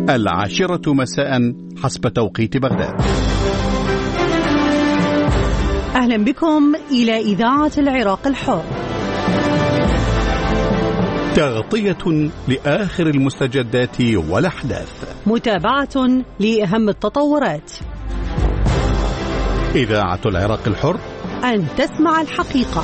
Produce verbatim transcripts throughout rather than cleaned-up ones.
العاشرة مساء حسب توقيت بغداد. أهلا بكم إلى إذاعة العراق الحر، تغطية لآخر المستجدات والأحداث، متابعة لأهم التطورات. إذاعة العراق الحر، أن تسمع الحقيقة.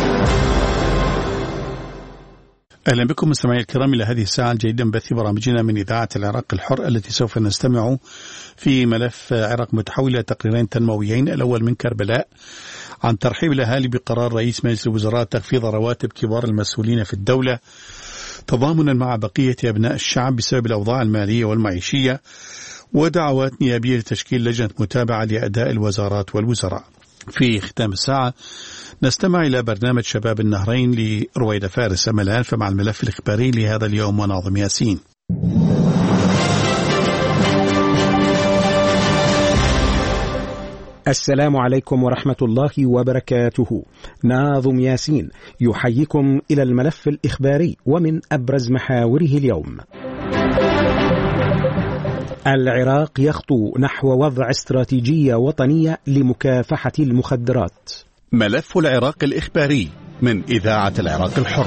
أهلا بكم مستمعي الكرام إلى هذه الساعة الجديدة من بث برامجنا من إذاعة العراق الحر، التي سوف نستمع في ملف عراق متحول إلى تقريرين تنمويين. الأول من كربلاء عن ترحيب الأهالي بقرار رئيس مجلس الوزراء تخفيض رواتب كبار المسؤولين في الدولة تضامنا مع بقية أبناء الشعب بسبب الأوضاع المالية والمعيشية، ودعوات نيابية لتشكيل لجنة متابعة لأداء الوزارات والوزراء. في ختام الساعة نستمع إلى برنامج شباب النهرين لرويدة فارس. أما الآن فمع الملف الإخباري لهذا اليوم وناظم ياسين. السلام عليكم ورحمة الله وبركاته. ناظم ياسين يحييكم إلى الملف الإخباري ومن أبرز محاوره اليوم. العراق يخطو نحو وضع استراتيجية وطنية لمكافحة المخدرات. ملف العراق الإخباري من إذاعة العراق الحر.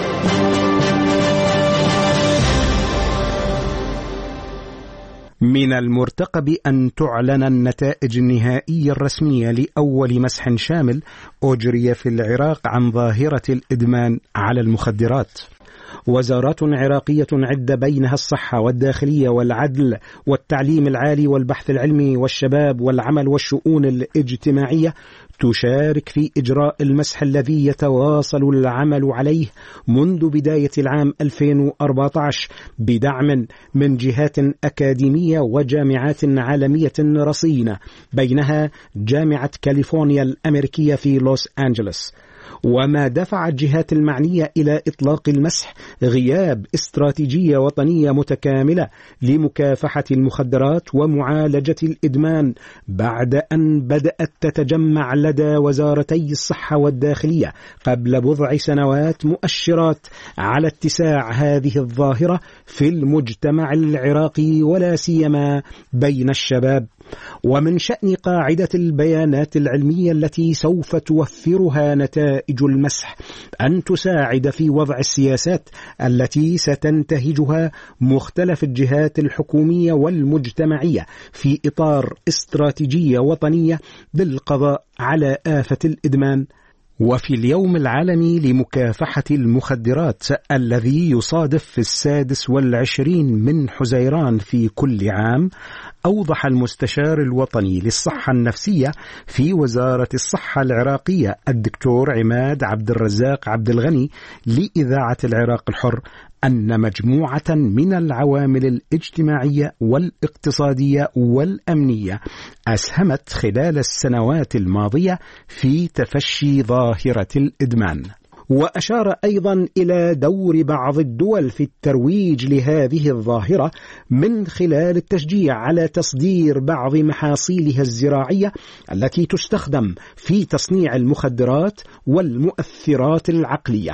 من المرتقب أن تعلن النتائج النهائية الرسمية لأول مسح شامل أجري في العراق عن ظاهرة الإدمان على المخدرات. وزارات عراقية عدة بينها الصحة والداخلية والعدل والتعليم العالي والبحث العلمي والشباب والعمل والشؤون الاجتماعية تشارك في إجراء المسح الذي يتواصل العمل عليه منذ بداية العام ألفين وأربعة عشر بدعم من جهات أكاديمية وجامعات عالمية رصينة، بينها جامعة كاليفورنيا الأمريكية في لوس أنجلوس. وما دفع الجهات المعنية إلى إطلاق المسح غياب استراتيجية وطنية متكاملة لمكافحة المخدرات ومعالجة الإدمان، بعد أن بدأت تتجمع لدى وزارتي الصحة والداخلية قبل بضع سنوات مؤشرات على اتساع هذه الظاهرة في المجتمع العراقي ولا سيما بين الشباب. ومن شأن قاعدة البيانات العلمية التي سوف توفرها نتائج المسح أن تساعد في وضع السياسات التي ستنتهجها مختلف الجهات الحكومية والمجتمعية في إطار استراتيجية وطنية للقضاء على آفة الإدمان. وفي اليوم العالمي لمكافحة المخدرات الذي يصادف في السادس والعشرين من حزيران في كل عام، أوضح المستشار الوطني للصحة النفسية في وزارة الصحة العراقية الدكتور عماد عبد الرزاق عبد الغني لإذاعة العراق الحر أن مجموعة من العوامل الاجتماعية والاقتصادية والأمنية أسهمت خلال السنوات الماضية في تفشي ظاهرة الإدمان. وأشار أيضا إلى دور بعض الدول في الترويج لهذه الظاهرة من خلال التشجيع على تصدير بعض محاصيلها الزراعية التي تستخدم في تصنيع المخدرات والمؤثرات العقلية.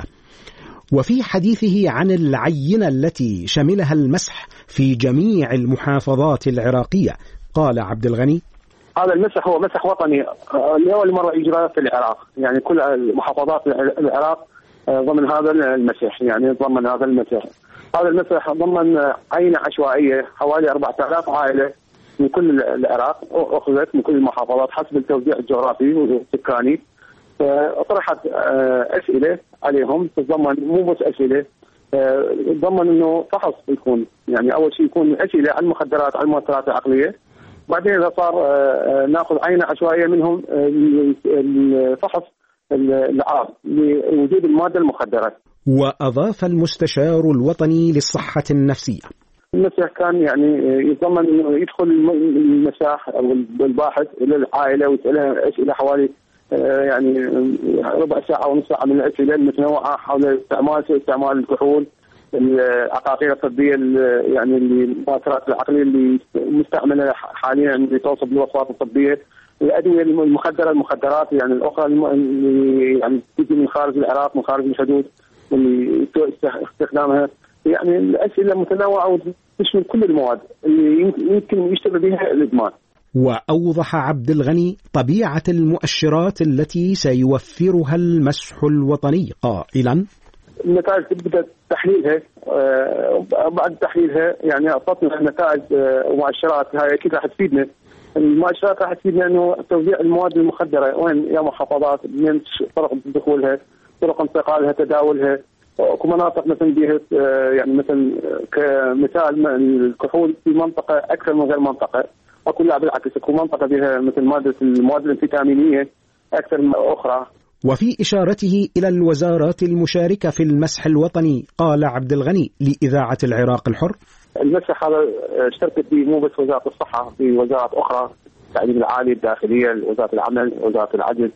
وفي حديثه عن العينة التي شملها المسح في جميع المحافظات العراقية قال عبد الغني: هذا المسح هو مسح وطني لأول مرة إجراء في العراق، يعني كل محافظات العراق ضمن هذا المسح، يعني ضمن هذا المسح. هذا المسح ضمن عينة عشوائية حوالي أربعة آلاف عائلة من كل العراق أخذت من كل المحافظات حسب التوزيع الجغرافي والسكاني. طرحت أسئلة عليهم تتضمن مو بس أسئلة، تضمن إنه فحص يكون، يعني أول شيء يكون أسئلة عن المخدرات عن المؤثرات العقلية، بعدين إذا صار نأخذ عينة عشوائية منهم الفحص العام لوجود المادة المخدرة. وأضاف المستشار الوطني للصحة النفسية: المسح كان يعني يتضمن إنه يدخل المساح أو الباحث إلى العائلة ويسألها أسئلة حوالي يعني ربع ساعة ونص ساعة من الأسئلة المتنوعة حول استعمال استعمال الكحول، العقاقير الطبية يعني المؤثرات العقلية اللي مستعملة حاليا اللي توصف بالوصفات الطبية، الأدوية المخدرة المخدرات يعني الأخرى اللي يعني تجي من خارج العراق من خارج الحدود واللي استخدامها يعني الاسئله متنوعه وتشمل كل المواد اللي يمكن يشتغل بها الادمان. وأوضح عبد الغني طبيعة المؤشرات التي سيوفرها المسح الوطني قائلا: النتائج تبدأ تحليلها، بعد تحليلها يعني أعطتنا نتائج ومؤشرات، هاي أكيد راح تفيدنا. المؤشرات راح تفيدنا إنه توزيع المواد المخدرة وين يا محافظات، من طرق دخولها، طرق انتقالها، تداولها، اكو مناطق مثلا بيها يعني مثلا كمثال الكحول في منطقة أكثر من غير منطقة، اكو لا بالعكس اكو منطقة بها مثل مادة المواد الانفيتامينية أكثر من أخرى. وفي إشارته إلى الوزارات المشاركة في المسح الوطني قال عبد الغني لإذاعة العراق الحر: المسح هذا اشتركت به مو بس وزارة الصحة، في وزارات أخرى، التعليم العالي، الداخلية، وزارة العمل، وزارة العدل،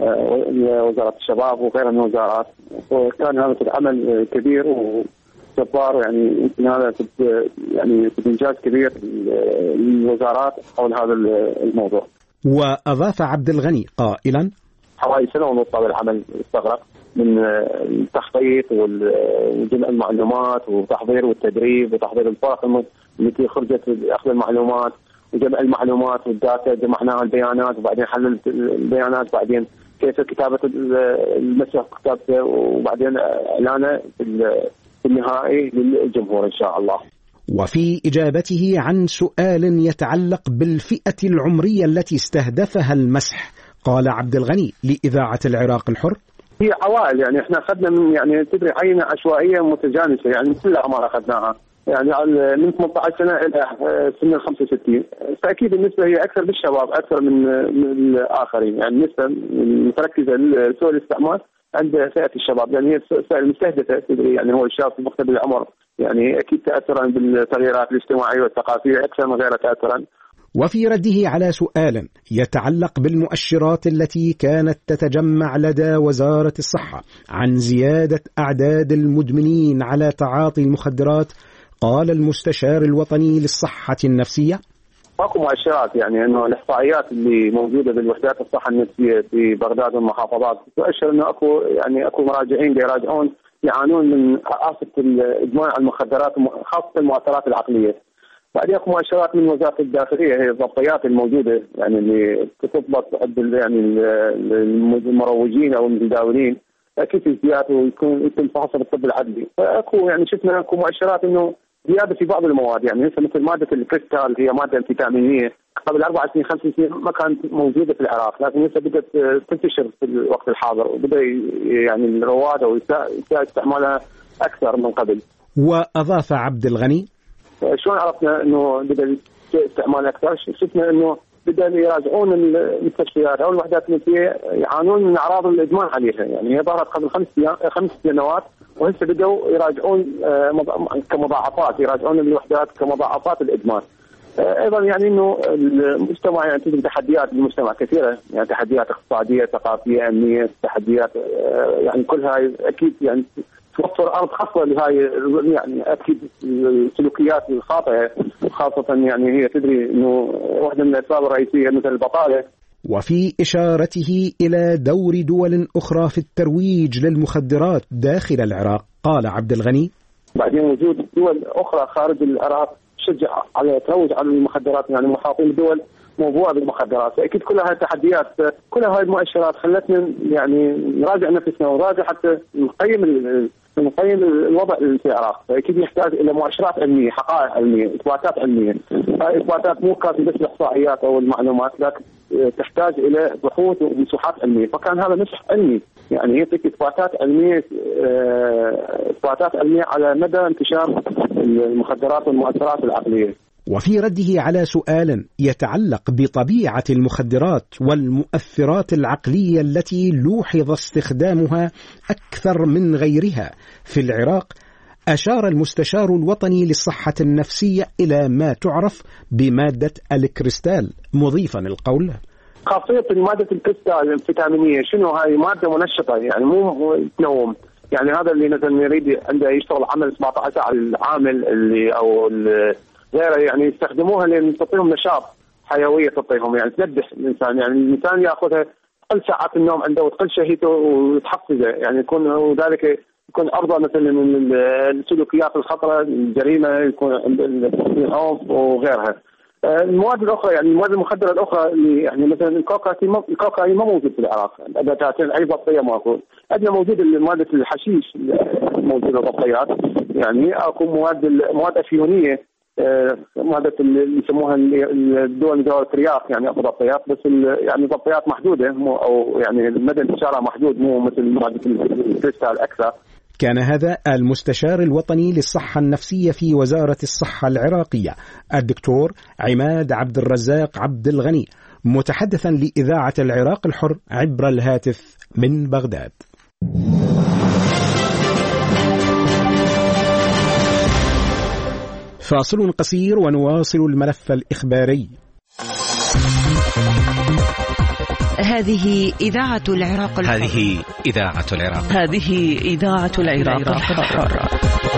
وزارة الشباب وغيرها من الوزارات. وكان هذا العمل كبير وجبار، يعني يمكن هذا يعني إنجاز كبير للوزارات حول هذا الموضوع. وأضاف عبد الغني قائلا: حوالي سنة ونص هذا العمل استغرق من التخطيط وجمع المعلومات وتحضير والتدريب وتحضير الفرق التي خرجت لأخذ المعلومات وجمع المعلومات والداتا، جمعناها البيانات وبعدين حلل البيانات، بعدين كيف كتابة المسح كتابته، وبعدين إعلانه في النهائي للجمهور إن شاء الله. وفي إجابته عن سؤال يتعلق بالفئة العمرية التي استهدفها المسح قال عبد الغني لإذاعة العراق الحر: هي عوائل، يعني احنا اخذنا من يعني تدري عينة عشوائية متجانسة، يعني كل الأعمار اخذناها، يعني من ثمانية عشر سنة إلى سن ال خمسة وستين، فأكيد النسبة هي أكثر بالشباب أكثر من من الآخرين، يعني النسبة متركزة لسوء الاستعمال عند فئة الشباب، يعني هي الفئة المستهدفة تدري، يعني هو الشاب في مقتبل العمر، يعني أكيد تأثرا بالتغييرات الاجتماعية والثقافية أكثر من غيرها تأثرا. وفي رده على سؤال يتعلق بالمؤشرات التي كانت تتجمع لدى وزارة الصحة عن زيادة أعداد المدمنين على تعاطي المخدرات قال المستشار الوطني للصحة النفسية: ماكو مؤشرات، يعني انه الاحصائيات اللي موجوده بالوحدات الصحه النفسيه في بغداد والمحافظات تؤشر انه اكو يعني اكو مراجعين بيراجعون يعانون من آفة الادمان على المخدرات خاصه المؤثرات العقليه. بعدين اكو مؤشرات من وزاره الداخليه، هي الضبطيات الموجوده يعني اللي تضبط يعني المروجين او المتداولين، اكيد في ازدياد ويكون يتم فحصها بالطب العدلي. فاكو يعني شفنا اكو مؤشرات انه زياده في بعض المواد، يعني مثل ماده الكريستال هي ماده انفيتامينيه قبل اربع سنين خمس سنين ما كانت موجوده في العراق، لكن هسه بدات تنتشر في الوقت الحاضر وبدا يعني الرواد او استعمالها اكثر من قبل. واضاف عبد الغني: شلون عرفنا انه بدا استعمال اكثر؟ شفنا انه بدا يراجعون المستشفيات او الوحدات النفسيه يعانون من اعراض الادمان عليها، يعني هي ظهرت قبل خمس خمس سنوات وهسه بدأوا يراجعون كمضاعفات، يراجعون الوحدات كمضاعفات الادمان. ايضا يعني انه المجتمع يعني تجد تحديات المجتمع كثيره، يعني تحديات اقتصاديه، ثقافيه، امنيه، تحديات يعني كل هاي اكيد يعني توفر ارض خصبه لهاي يعني اكيد السلوكيات الخاطئه، خاصه يعني هي تدري انه واحده من الاسباب الرئيسيه مثل البطاله. وفي إشارته إلى دور دول أخرى في الترويج للمخدرات داخل العراق قال عبد الغني: بعدين وجود دول أخرى خارج العراق تشجع على تروج على المخدرات، يعني محاطين دول موضوع بالمخدرات، فأكيد كل هاي التحديات كل هاي المؤشرات خلتنا يعني نراجع نفسنا ونراجع حتى نقيم نقيم الوضع في العراق، فأكيد يحتاج إلى مؤشرات علمية، حقائق علمية، إثباتات علمية. هاي إثباتات مو كافية بس الإحصائيات أو المعلومات، لكن تحتاج إلى بحوث ومساحات علمية، فكان هذا مسح علمي، يعني يعطيك إثباتات علمية إثباتات علمية على مدى انتشار المخدرات والمؤثرات العقلية. وفي رده على سؤال يتعلق بطبيعة المخدرات والمؤثرات العقلية التي لوحظ استخدامها أكثر من غيرها في العراق أشار المستشار الوطني للصحة النفسية إلى ما تعرف بمادة الكريستال مضيفا القول: خاصية مادة الكريستال الفيتامينية شنو؟ هاي مادة منشطة، يعني مو تنوم، يعني هذا اللي مثلا يريد عنده يشتغل عمل سبعة عشر ساعة العامل اللي أو غيره يعني يستخدموها لأن تعطيهم نشاط، حيوية تعطيهم، يعني تنبح الإنسان، يعني الإنسان يأخذها تقل ساعات النوم عنده وتقل شهيته وتحفزه، يعني يكون ذلك يكون عرضة مثلا من السلوكيات الخطرة، الجريمة، يكون العنف وغيرها. المواد الأخرى يعني المواد المخدرة الأخرى اللي يعني مثلا الكوكايين الكوكايين ما موجود في العراق، أداتين أي ضبطية ماكو. عندنا موجود مادة الحشيش موجودة ضبطيات، يعني أكو مواد مواد أفيونية، مادة اللي يسموها الدول ذوات الترياق، يعني أكو ضبطيات بس يعني ضبطيات محدودة، مو أو يعني المدى انتشارها محدود، مو مثل مادة الكريستال أكثر. كان هذا المستشار الوطني للصحة النفسية في وزارة الصحة العراقية الدكتور عماد عبد الرزاق عبد الغني، متحدثا لإذاعة العراق الحر عبر الهاتف من بغداد. فاصل قصير ونواصل الملف الإخباري. هذه إذاعة العراق الحر. هذه إذاعة العراق. هذه إذاعة العراق الحر.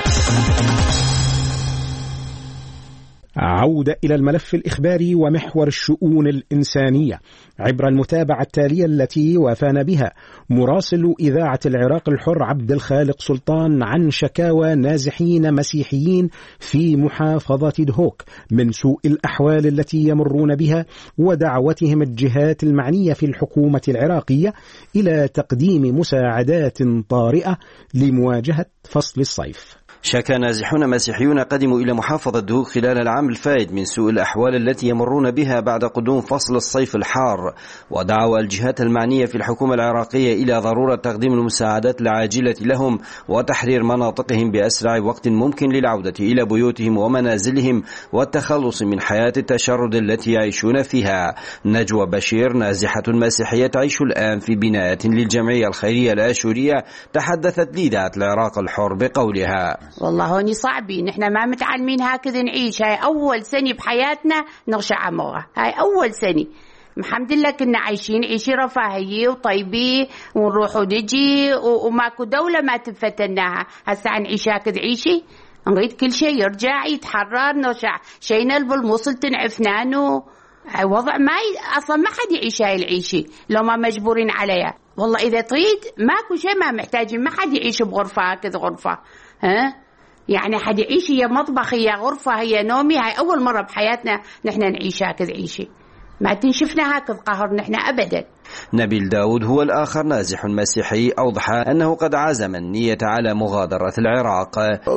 عودة إلى الملف الإخباري ومحور الشؤون الإنسانية عبر المتابعة التالية التي وافانا بها مراسل إذاعة العراق الحر عبد الخالق سلطان عن شكاوى نازحين مسيحيين في محافظة دهوك من سوء الأحوال التي يمرون بها، ودعوتهم الجهات المعنية في الحكومة العراقية إلى تقديم مساعدات طارئة لمواجهة فصل الصيف. شكى نازحون مسيحيون قدموا إلى محافظة دهوك خلال العام الفائت من سوء الأحوال التي يمرون بها بعد قدوم فصل الصيف الحار، ودعوا الجهات المعنية في الحكومة العراقية إلى ضرورة تقديم المساعدات العاجلة لهم وتحرير مناطقهم بأسرع وقت ممكن للعودة إلى بيوتهم ومنازلهم والتخلص من حياة التشرد التي يعيشون فيها. نجوى بشير نازحة مسيحية تعيش الآن في بناية للجمعية الخيرية الآشورية تحدثت لإذاعة العراق الحر بقولها: والله هوني صعبين، نحن ما متعلمين هكذا نعيش، هاي أول سنة بحياتنا نغشى عموها، هاي أول سنة الحمد لله كنا عايشين عيشي رفاهية وطيبة ونروح ونجي وماكو دولة ما تفتناها. هسا نعيش هكذا عيشي، نريد كل شيء يرجع يتحرر، نرجع شينا بالموصل تنعفنانو. هاي وضع ما ي... أصلا ما حد يعيش هاي العيشة لو ما مجبورين عليها. والله إذا تريد ماكو شيء ما محتاجين، ما حد يعيش بغرفة هكذا غرفة، ها يعني حد يعيش هي مطبخ هي غرفة هي نومي. هاي أول مرة بحياتنا نحن نعيش هكذا عيشي، ما تنشفنا هكذا قهر نحن أبدا. نبيل داود هو الآخر نازح مسيحي، أوضح أنه قد عزم النية على مغادرة العراق.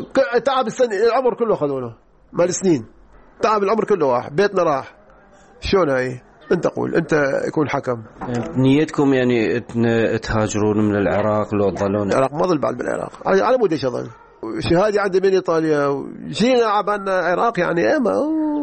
تعب السنة العمر كله خلونا مال سنين، تعب العمر كله واحد، بيتنا راح، شلون هاي انت قول انت يكون حكم. نيتكم يعني تهاجرون من العراق لو تظلون العراق؟ ما ظل بعد بالعراق، على مود ايش اظل شهادي عندي من ايطاليا جينا عبالنا عراق يعني اما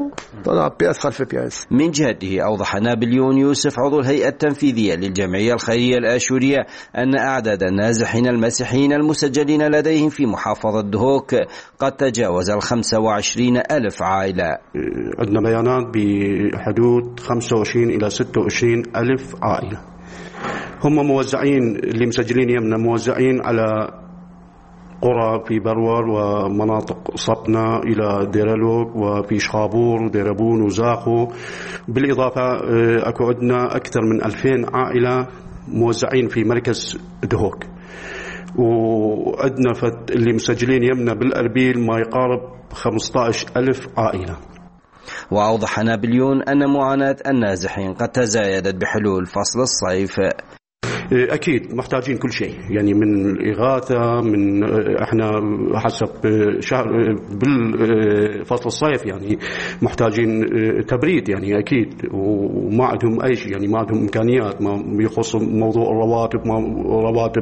طلع بياس خلف بياس. من جهته اوضح نابليون يوسف عضو الهيئة التنفيذية للجمعية الخيرية الآشورية ان اعداد النازحين المسيحيين المسجلين لديهم في محافظة دهوك قد تجاوز الخمسة وعشرين ألف عائلة. عندنا بيانات بحدود خمسة وعشرين إلى ستة وعشرين ألف عائلة، هم موزعين اللي مسجلين يمنا موزعين على قرى في برور ومناطق صبنا إلى ديرلوك وفي شخابور وديربون وزاخو، بالإضافة أكو عندنا أكثر من ألفين عائلة موزعين في مركز دهوك، وعندنا اللي مسجلين يمنا بالأربيل ما يقارب خمسة عشر ألف عائلة. وأوضح نابليون أن معاناة النازحين قد تزايدت بحلول فصل الصيف. أكيد محتاجين كل شيء، يعني من الإغاثة، من إحنا حسب شهر بالفصل الصيف يعني محتاجين تبريد يعني أكيد، وما عندهم أي شيء، يعني ما عندهم إمكانيات ما يخص موضوع الرواتب، ما رواتب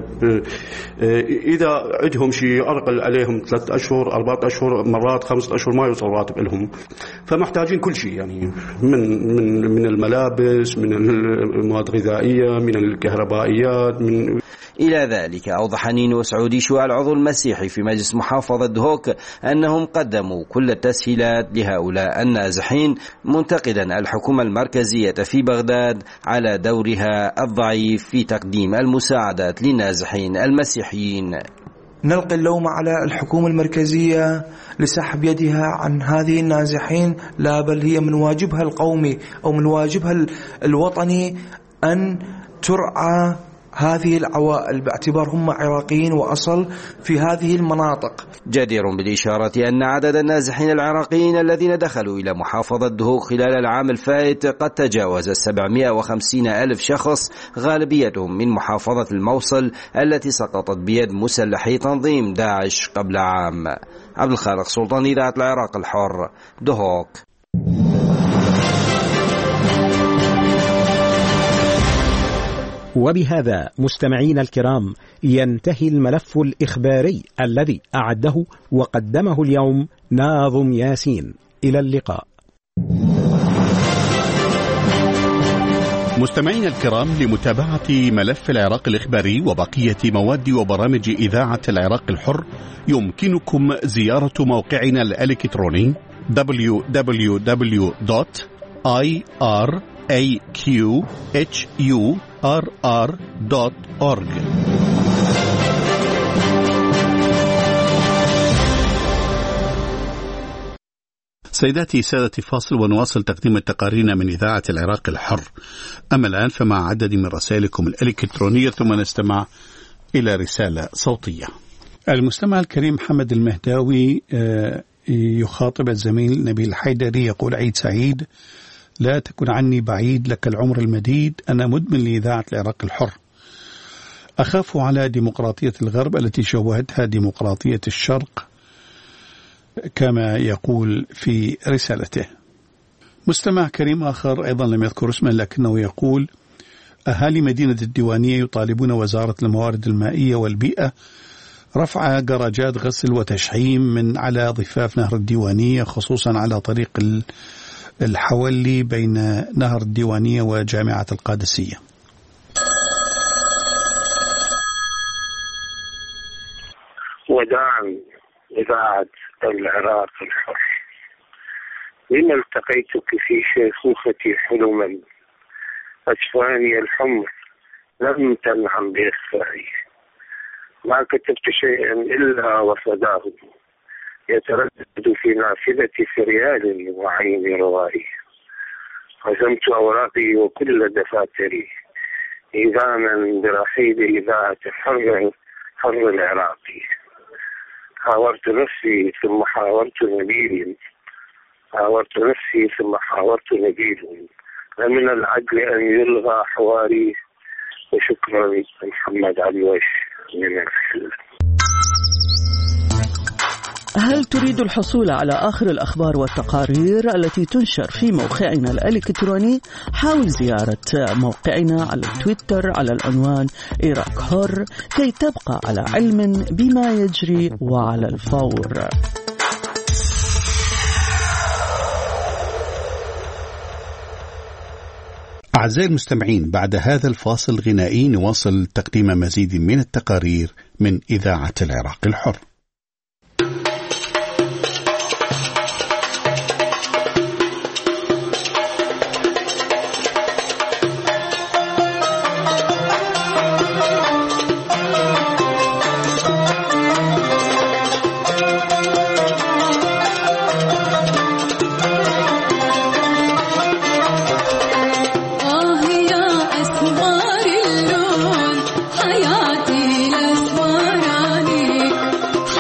إذا عندهم شيء أرقل عليهم ثلاثة أشهر أربعة أشهر مرات خمسة أشهر ما يوصل راتب لهم، فمحتاجين كل شيء يعني من من من الملابس، من المواد الغذائية، من الكهربائيات. من إلى ذلك أوضح نينو سعودي شوى العضو المسيحي في مجلس محافظة دهوك أنهم قدموا كل التسهيلات لهؤلاء النازحين، منتقدا الحكومة المركزية في بغداد على دورها الضعيف في تقديم المساعدات للنازحين المسيحيين. نلقي اللوم على الحكومة المركزية لسحب يدها عن هذه النازحين، لا بل هي من واجبها القومي أو من واجبها الوطني أن ترعى هذه العوائل باعتبار هم عراقيين وأصل في هذه المناطق. جدير بالإشارة أن عدد النازحين العراقيين الذين دخلوا إلى محافظة دهوك خلال العام الفائت قد تجاوز سبعمائة وخمسين ألف شخص، غالبيتهم من محافظة الموصل التي سقطت بيد مسلحي تنظيم داعش قبل عام. عبد الخالق سلطان، إذاعة العراق الحر، دهوك. وبهذا مستمعين الكرام ينتهي الملف الإخباري الذي أعده وقدمه اليوم ناظم ياسين. إلى اللقاء. مستمعين الكرام، لمتابعة ملف العراق الإخباري وبقية مواد وبرامج إذاعة العراق الحر يمكنكم زيارة موقعنا الإلكتروني دبليو دبليو دبليو دوت آي آر إيه كيو إتش يو آر آر دوت أورج. سيداتي سادتي، فاصل ونواصل تقديم تقاريرنا من إذاعة العراق الحر. أما الآن فمع عدد من رسائلكم الإلكترونية، ثم نستمع إلى رسالة صوتية. المستمع الكريم محمد المهداوي يخاطب الزميل نبيل الحيدري، يقول: عيد سعيد، لا تكن عني بعيد، لك العمر المديد، أنا مدمن لإذاعة العراق الحر. أخاف على ديمقراطية الغرب التي شوهتها ديمقراطية الشرق كما يقول في رسالته. مستمع كريم آخر أيضا لم يذكر اسمه لكنه يقول: أهالي مدينة الديوانية يطالبون وزارة الموارد المائية والبيئة رفع جراجات غسل وتشحيم من على ضفاف نهر الديوانية، خصوصا على طريق الحولي بين نهر الديوانية وجامعة القادسية. وداعا إذاعة العراق الحر، لما التقيتك في شيخوختي حلما، أجفاني الحمر لم تنعم بإخفائي، ما كتبت شيئا إلا وفداه يتردد في نافذة فريال وعين روائي، قسمت أوراقي وكل دفاتري إذانا برحيل إذاعة حر حر العراقي. حاورت نفسي ثم حاورت نبيل، حاورت نفسي ثم حاورت نبيل، ومن العدل أن يلغى حواري. وشكرا محمد علي وش من الحل. هل تريد الحصول على آخر الأخبار والتقارير التي تنشر في موقعنا الإلكتروني؟ حاول زيارة موقعنا على تويتر على العنوان عراق حر كي تبقى على علم بما يجري وعلى الفور. أعزائي المستمعين، بعد هذا الفاصل الغنائي نواصل تقديم مزيد من التقارير من إذاعة العراق الحر. حياتي الأسمراني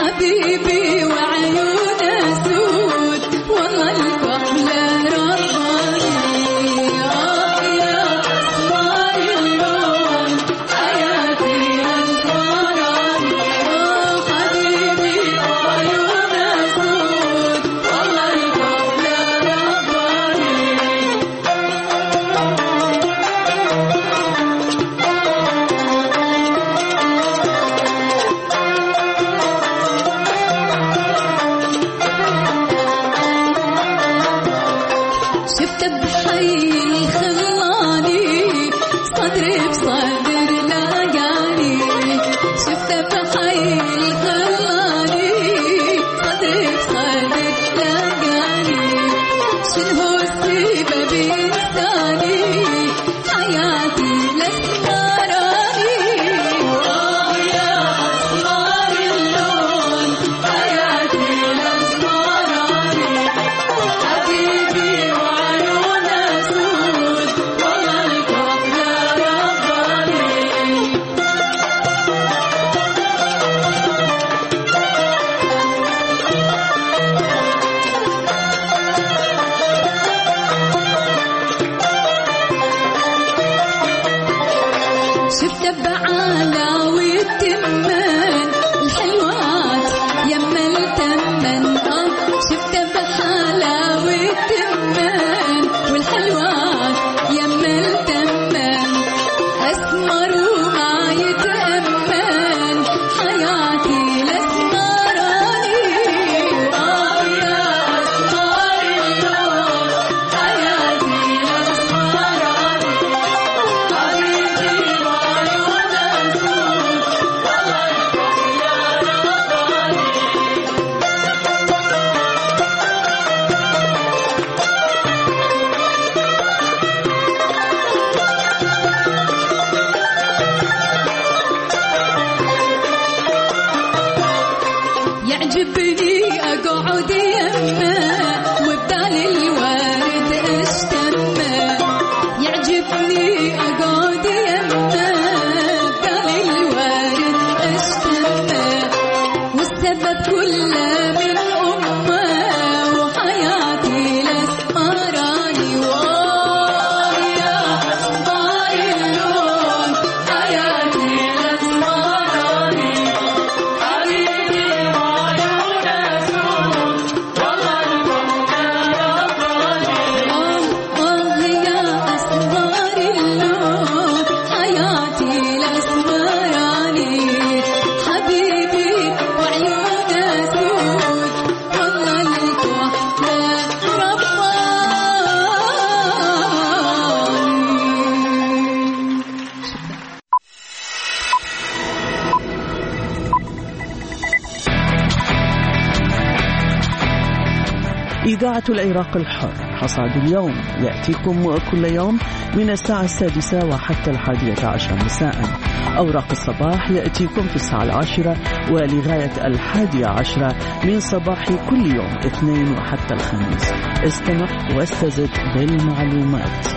التمن الحلوات يما التمن آه شفت بحلاوة التمن والحلوات يما التمن أسمر وما يتأمن حياتي الأسمراني آه يا أسمر اللون حياتي الأسمراني حبيبي وعيون أسود والله يعجبني أقعد يمه وبدال الورد أشتمه يعجبني أقعد يمه وبدال الورد أشتمه والسبب كله من أمه وحياتي الأسمراني وآه يا أسمر اللون حياتي الأسمراني حبيبي وعيون أسود والله المولى رباني آه يا أسمر اللون حياتي الأسمراني حبيبي وعيون أسود والله الكحلة رباني. إذاعة العراق الحر حصاد اليوم يأتيكم كل يوم من الساعة السادسة وحتى الحادية عشر مساء. أوراق الصباح يأتيكم في الساعة العاشرة ولغاية الحادية عشرة من صباح كل يوم اثنين وحتى الخميس. استمع واستزد بالمعلومات.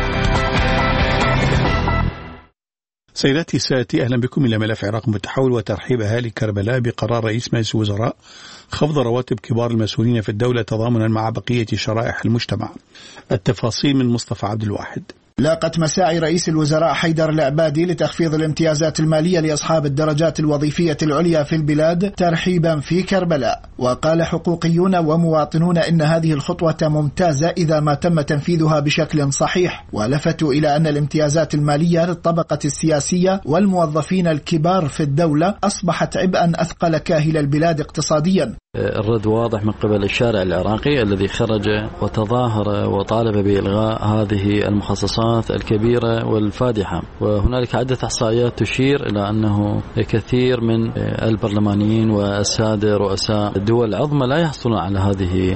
سيداتي سادتي، أهلا بكم إلى ملف عراق متحول وترحيب أهالي كربلاء بقرار رئيس مجلس الوزراء خفض رواتب كبار المسؤولين في الدولة تضامنا مع بقية شرائح المجتمع. التفاصيل من مصطفى عبد الواحد. لاقت مساعي رئيس الوزراء حيدر العبادي لتخفيض الامتيازات المالية لأصحاب الدرجات الوظيفية العليا في البلاد ترحيبا في كربلاء. وقال حقوقيون ومواطنون إن هذه الخطوة ممتازة إذا ما تم تنفيذها بشكل صحيح، ولفتوا إلى أن الامتيازات المالية للطبقة السياسية والموظفين الكبار في الدولة أصبحت عبئا أثقل كاهل البلاد اقتصاديا. الرد واضح من قبل الشارع العراقي الذي خرج وتظاهر وطالب بإلغاء هذه المخصصات الكبيرة والفادحة، وهنالك عدة إحصائيات تشير إلى أنه كثير من البرلمانيين والسادة رؤساء الدول العظمى لا يحصلون على هذه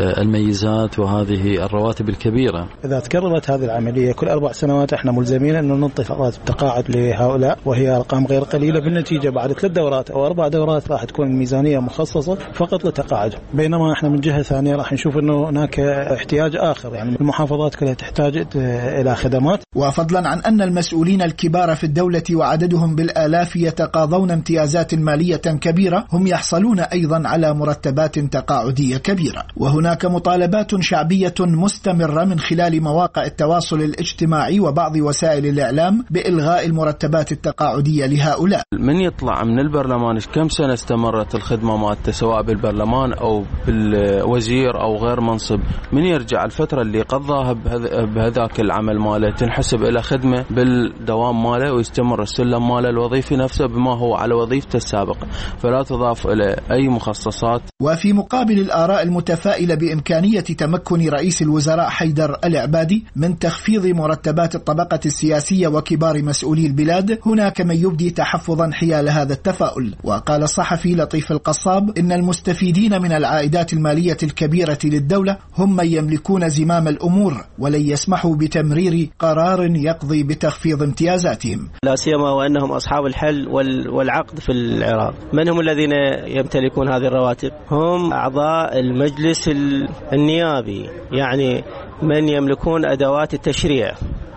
الميزات وهذه الرواتب الكبيرة. إذا تكررت هذه العملية كل أربع سنوات احنا ملزمين أن ننطي راتب تقاعد لهؤلاء، وهي أرقام غير قليلة. بالنتيجة بعد ثلاث دورات أو أربع دورات راح تكون الميزانية مخصصة فقط لتقاعد، بينما احنا من جهة ثانية راح نشوف انه هناك احتياج آخر، يعني المحافظات كلها تحتاج إلى خدمات. وفضلا عن أن المسؤولين الكبار في الدولة وعددهم بالآلاف يتقاضون امتيازات مالية كبيرة، هم يحصلون أيضا على مرتبات تقاعدية كبيرة. وهناك مطالبات شعبية مستمرة من خلال مواقع التواصل الاجتماعي وبعض وسائل الإعلام بإلغاء المرتبات التقاعدية لهؤلاء. من يطلع من البرلمان كم سنة استمرت الخدمة مالته سواء بالبرلمان أو بالوزير أو غير منصب، من يرجع الفترة اللي قضاها بهذاك العمل ماله تنحسب إلى خدمة بالدوام ماله ويستمر السلم ماله الوظيفي نفسه بما هو على وظيفته السابقة، فلا تضاف إلى أي مخصصات. وفي مقابل الآراء المتفائلة بإمكانية تمكن رئيس الوزراء حيدر العبادي من تخفيض مرتبات الطبقة السياسية وكبار مسؤولي البلاد، هناك من يبدي تحفظا حيال هذا التفاؤل. وقال الصحفي لطيف القصاب إن المستفيدين من العائدات المالية الكبيرة للدولة هم من يملكون زمام الأمور، ولن يسمحوا بتمرير قرار يقضي بتخفيض امتيازاتهم، لا سيما وأنهم أصحاب الحل والعقد في العراق. من هم الذين يمتلكون هذه الرواتب؟ هم أعضاء المجلس النيابي، يعني من يملكون أدوات التشريع،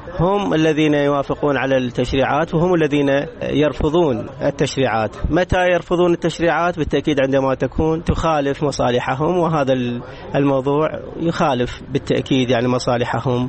هم الذين يوافقون على التشريعات وهم الذين يرفضون التشريعات. متى يرفضون التشريعات؟ بالتأكيد عندما تكون تخالف مصالحهم، وهذا الموضوع يخالف بالتأكيد يعني مصالحهم.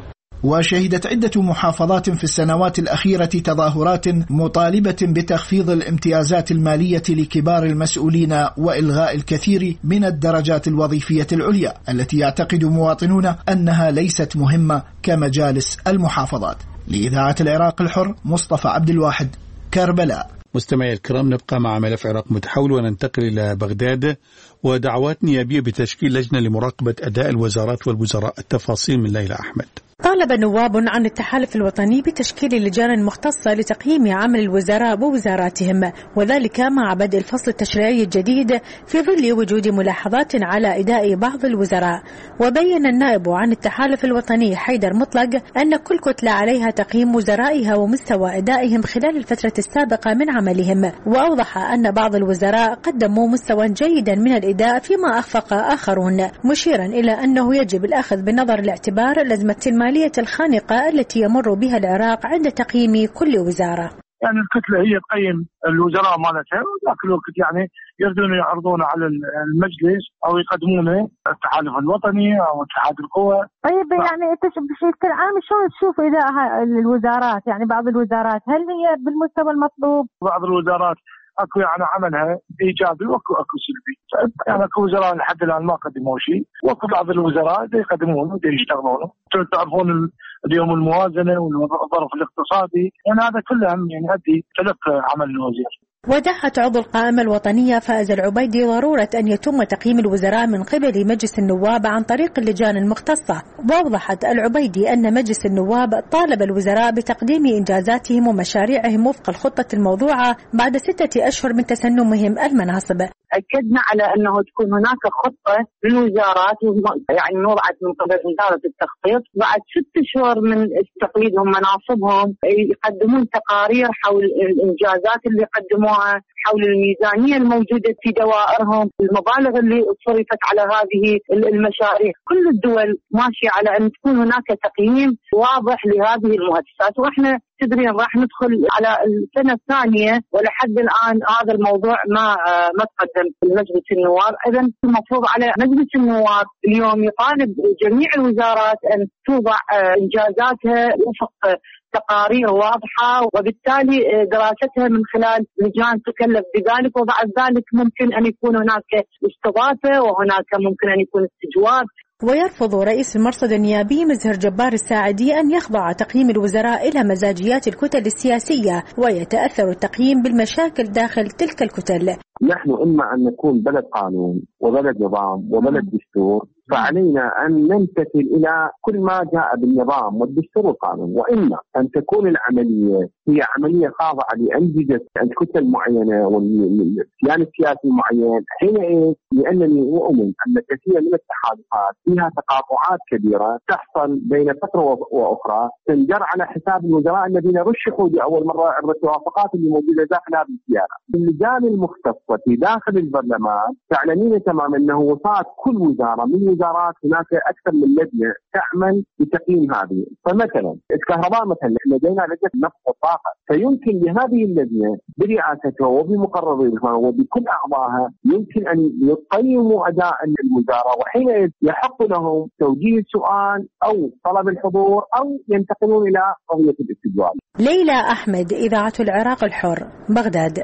وشهدت عدة محافظات في السنوات الأخيرة تظاهرات مطالبة بتخفيض الامتيازات المالية لكبار المسؤولين وإلغاء الكثير من الدرجات الوظيفية العليا التي يعتقد مواطنون أنها ليست مهمة كمجالس المحافظات. لإذاعة العراق الحر، مصطفى عبد الواحد، كربلاء. مستمعي الكرام، نبقى مع ملف عراق متحول وننتقل إلى بغداد ودعوات نيابية بتشكيل لجنة لمراقبة أداء الوزارات والوزراء. التفاصيل من ليلى أحمد. طالب نواب عن التحالف الوطني بتشكيل لجان مختصة لتقييم عمل الوزراء ووزاراتهم، وذلك مع بدء الفصل التشريعي الجديد في ظل وجود ملاحظات على أداء بعض الوزراء. وبين النائب عن التحالف الوطني حيدر مطلق أن كل كتلة عليها تقييم وزرائها ومستوى أدائهم خلال الفترة السابقة من عملهم، وأوضح أن بعض الوزراء قدموا مستوى جيدا من الأداء فيما أخفق آخرون، مشيرا إلى أنه يجب الأخذ بالنظر الاعتبار لازمة المالية الخانقة التي يمر بها العراق عند تقييم كل وزارة. يعني الكتلة هي تقيم الوزراء مالتها، وذاك الوقت يعني يردون يعرضون على المجلس أو يقدمونه التحالف الوطني أو اتحاد القوى. طيب يعني أنت بشكل عام شلون تشوف إداء الوزارات؟ يعني بعض الوزارات هل هي بالمستوى المطلوب؟ بعض الوزارات اكو يعني عملها ايجابي واكو اكو سلبي، يعني اكو وزراء لحد الان ما قدموا شيء، واكو بعض الوزراء يقدمون ويشتغلون. تعرفون اليوم الموازنه والظرف الاقتصادي، يعني هذا كله يعني يؤدي تلقى عمل الوزير. ودعت عضو القائمة الوطنية فائز العبيدي ضرورة أن يتم تقييم الوزراء من قبل مجلس النواب عن طريق اللجان المختصة. وأوضحت العبيدي أن مجلس النواب طالب الوزراء بتقديم إنجازاتهم ومشاريعهم وفق الخطة الموضوعة بعد ستة أشهر من تسنمهم المناصب. أكدنا على أنه تكون هناك خطة للوزارات يعني وضعت من قبل وزارة التخطيط بعد ست شهور من استقلالهم مناصبهم، يقدمون تقارير حول الإنجازات اللي قدموها، حول الميزانية الموجودة في دوائرهم، المبالغ اللي صرفت على هذه المشاريع. كل الدول ماشية على أن تكون هناك تقييم واضح لهذه المؤسسات، وإحنا تدرين راح ندخل على السنة الثانية ولحد الآن هذا الموضوع ما ما تقدم لمجلس النواب. إذا المفروض على مجلس النواب اليوم يطالب جميع الوزارات أن توضع إنجازاتها وفق تقارير واضحة، وبالتالي دراستها من خلال لجان تكلف بذلك، وبعد ذلك ممكن أن يكون هناك استضافة وهناك ممكن أن يكون استجواب. ويرفض رئيس المرصد النيابي مزهر جبار الساعدي أن يخضع تقييم الوزراء إلى مزاجيات الكتل السياسية، ويتأثر التقييم بالمشاكل داخل تلك الكتل. نحن إما أن نكون بلد قانون وبلد نظام وبلد دستور، فعلينا أن نمتثل إلى كل ما جاء بالنظام والدستور والقانون، وإما أن تكون العملية هي عملية خاضعة لأنجزة الكتل معينة والكيان السياسي معين. حينئذ لأنني أؤمن أن كثير من التحالفات فيها تقاطعات كبيرة تحصل بين فترة وأخرى تنجر على حساب الوزراء الذين رشحوا لأول مرة عبر التوافقات اللي موجودة داخل هذه السيارة. اللجان المختصة في داخل البرلمان تعلمين تماما أنه وصلت كل وزارة من وزارات هناك أكثر من لجنة تعمل بتقييم هذه. فمثلا الكهرباء مثلا لدينا لجنة النفط والطاقة، فيمكن لهذه اللجنة برئاستها وبمقررينها وبكل أعضائها يمكن أن يقيموا أداء الوزارة، وحين يحق لهم توجيه سؤال أو طلب الحضور أو ينتقلون إلى قضية الاستجواب. ليلى أحمد، إذاعة العراق الحر، بغداد.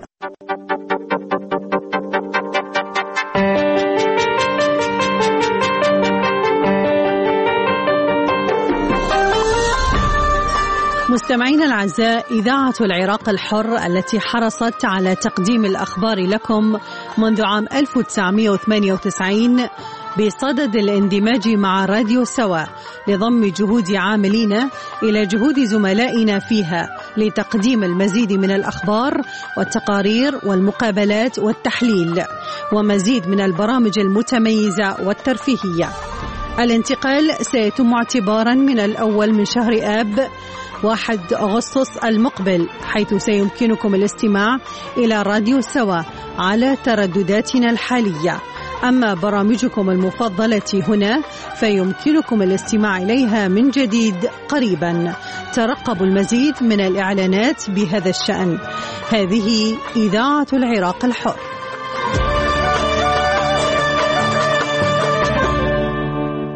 مستمعينا الأعزاء، إذاعة العراق الحر التي حرصت على تقديم الأخبار لكم منذ عام ألف وتسعمئة وثمانية وتسعين بصدد الاندماج مع راديو سوا لضم جهود عاملين إلى جهود زملائنا فيها لتقديم المزيد من الأخبار والتقارير والمقابلات والتحليل ومزيد من البرامج المتميزة والترفيهية. الانتقال سيتم اعتبارا من الأول من شهر آب واحد أغسطس المقبل، حيث سيمكنكم الاستماع إلى راديو سوا على تردداتنا الحالية. أما برامجكم المفضلة هنا فيمكنكم الاستماع إليها من جديد قريبا. ترقبوا المزيد من الإعلانات بهذا الشأن. هذه إذاعة العراق الحر.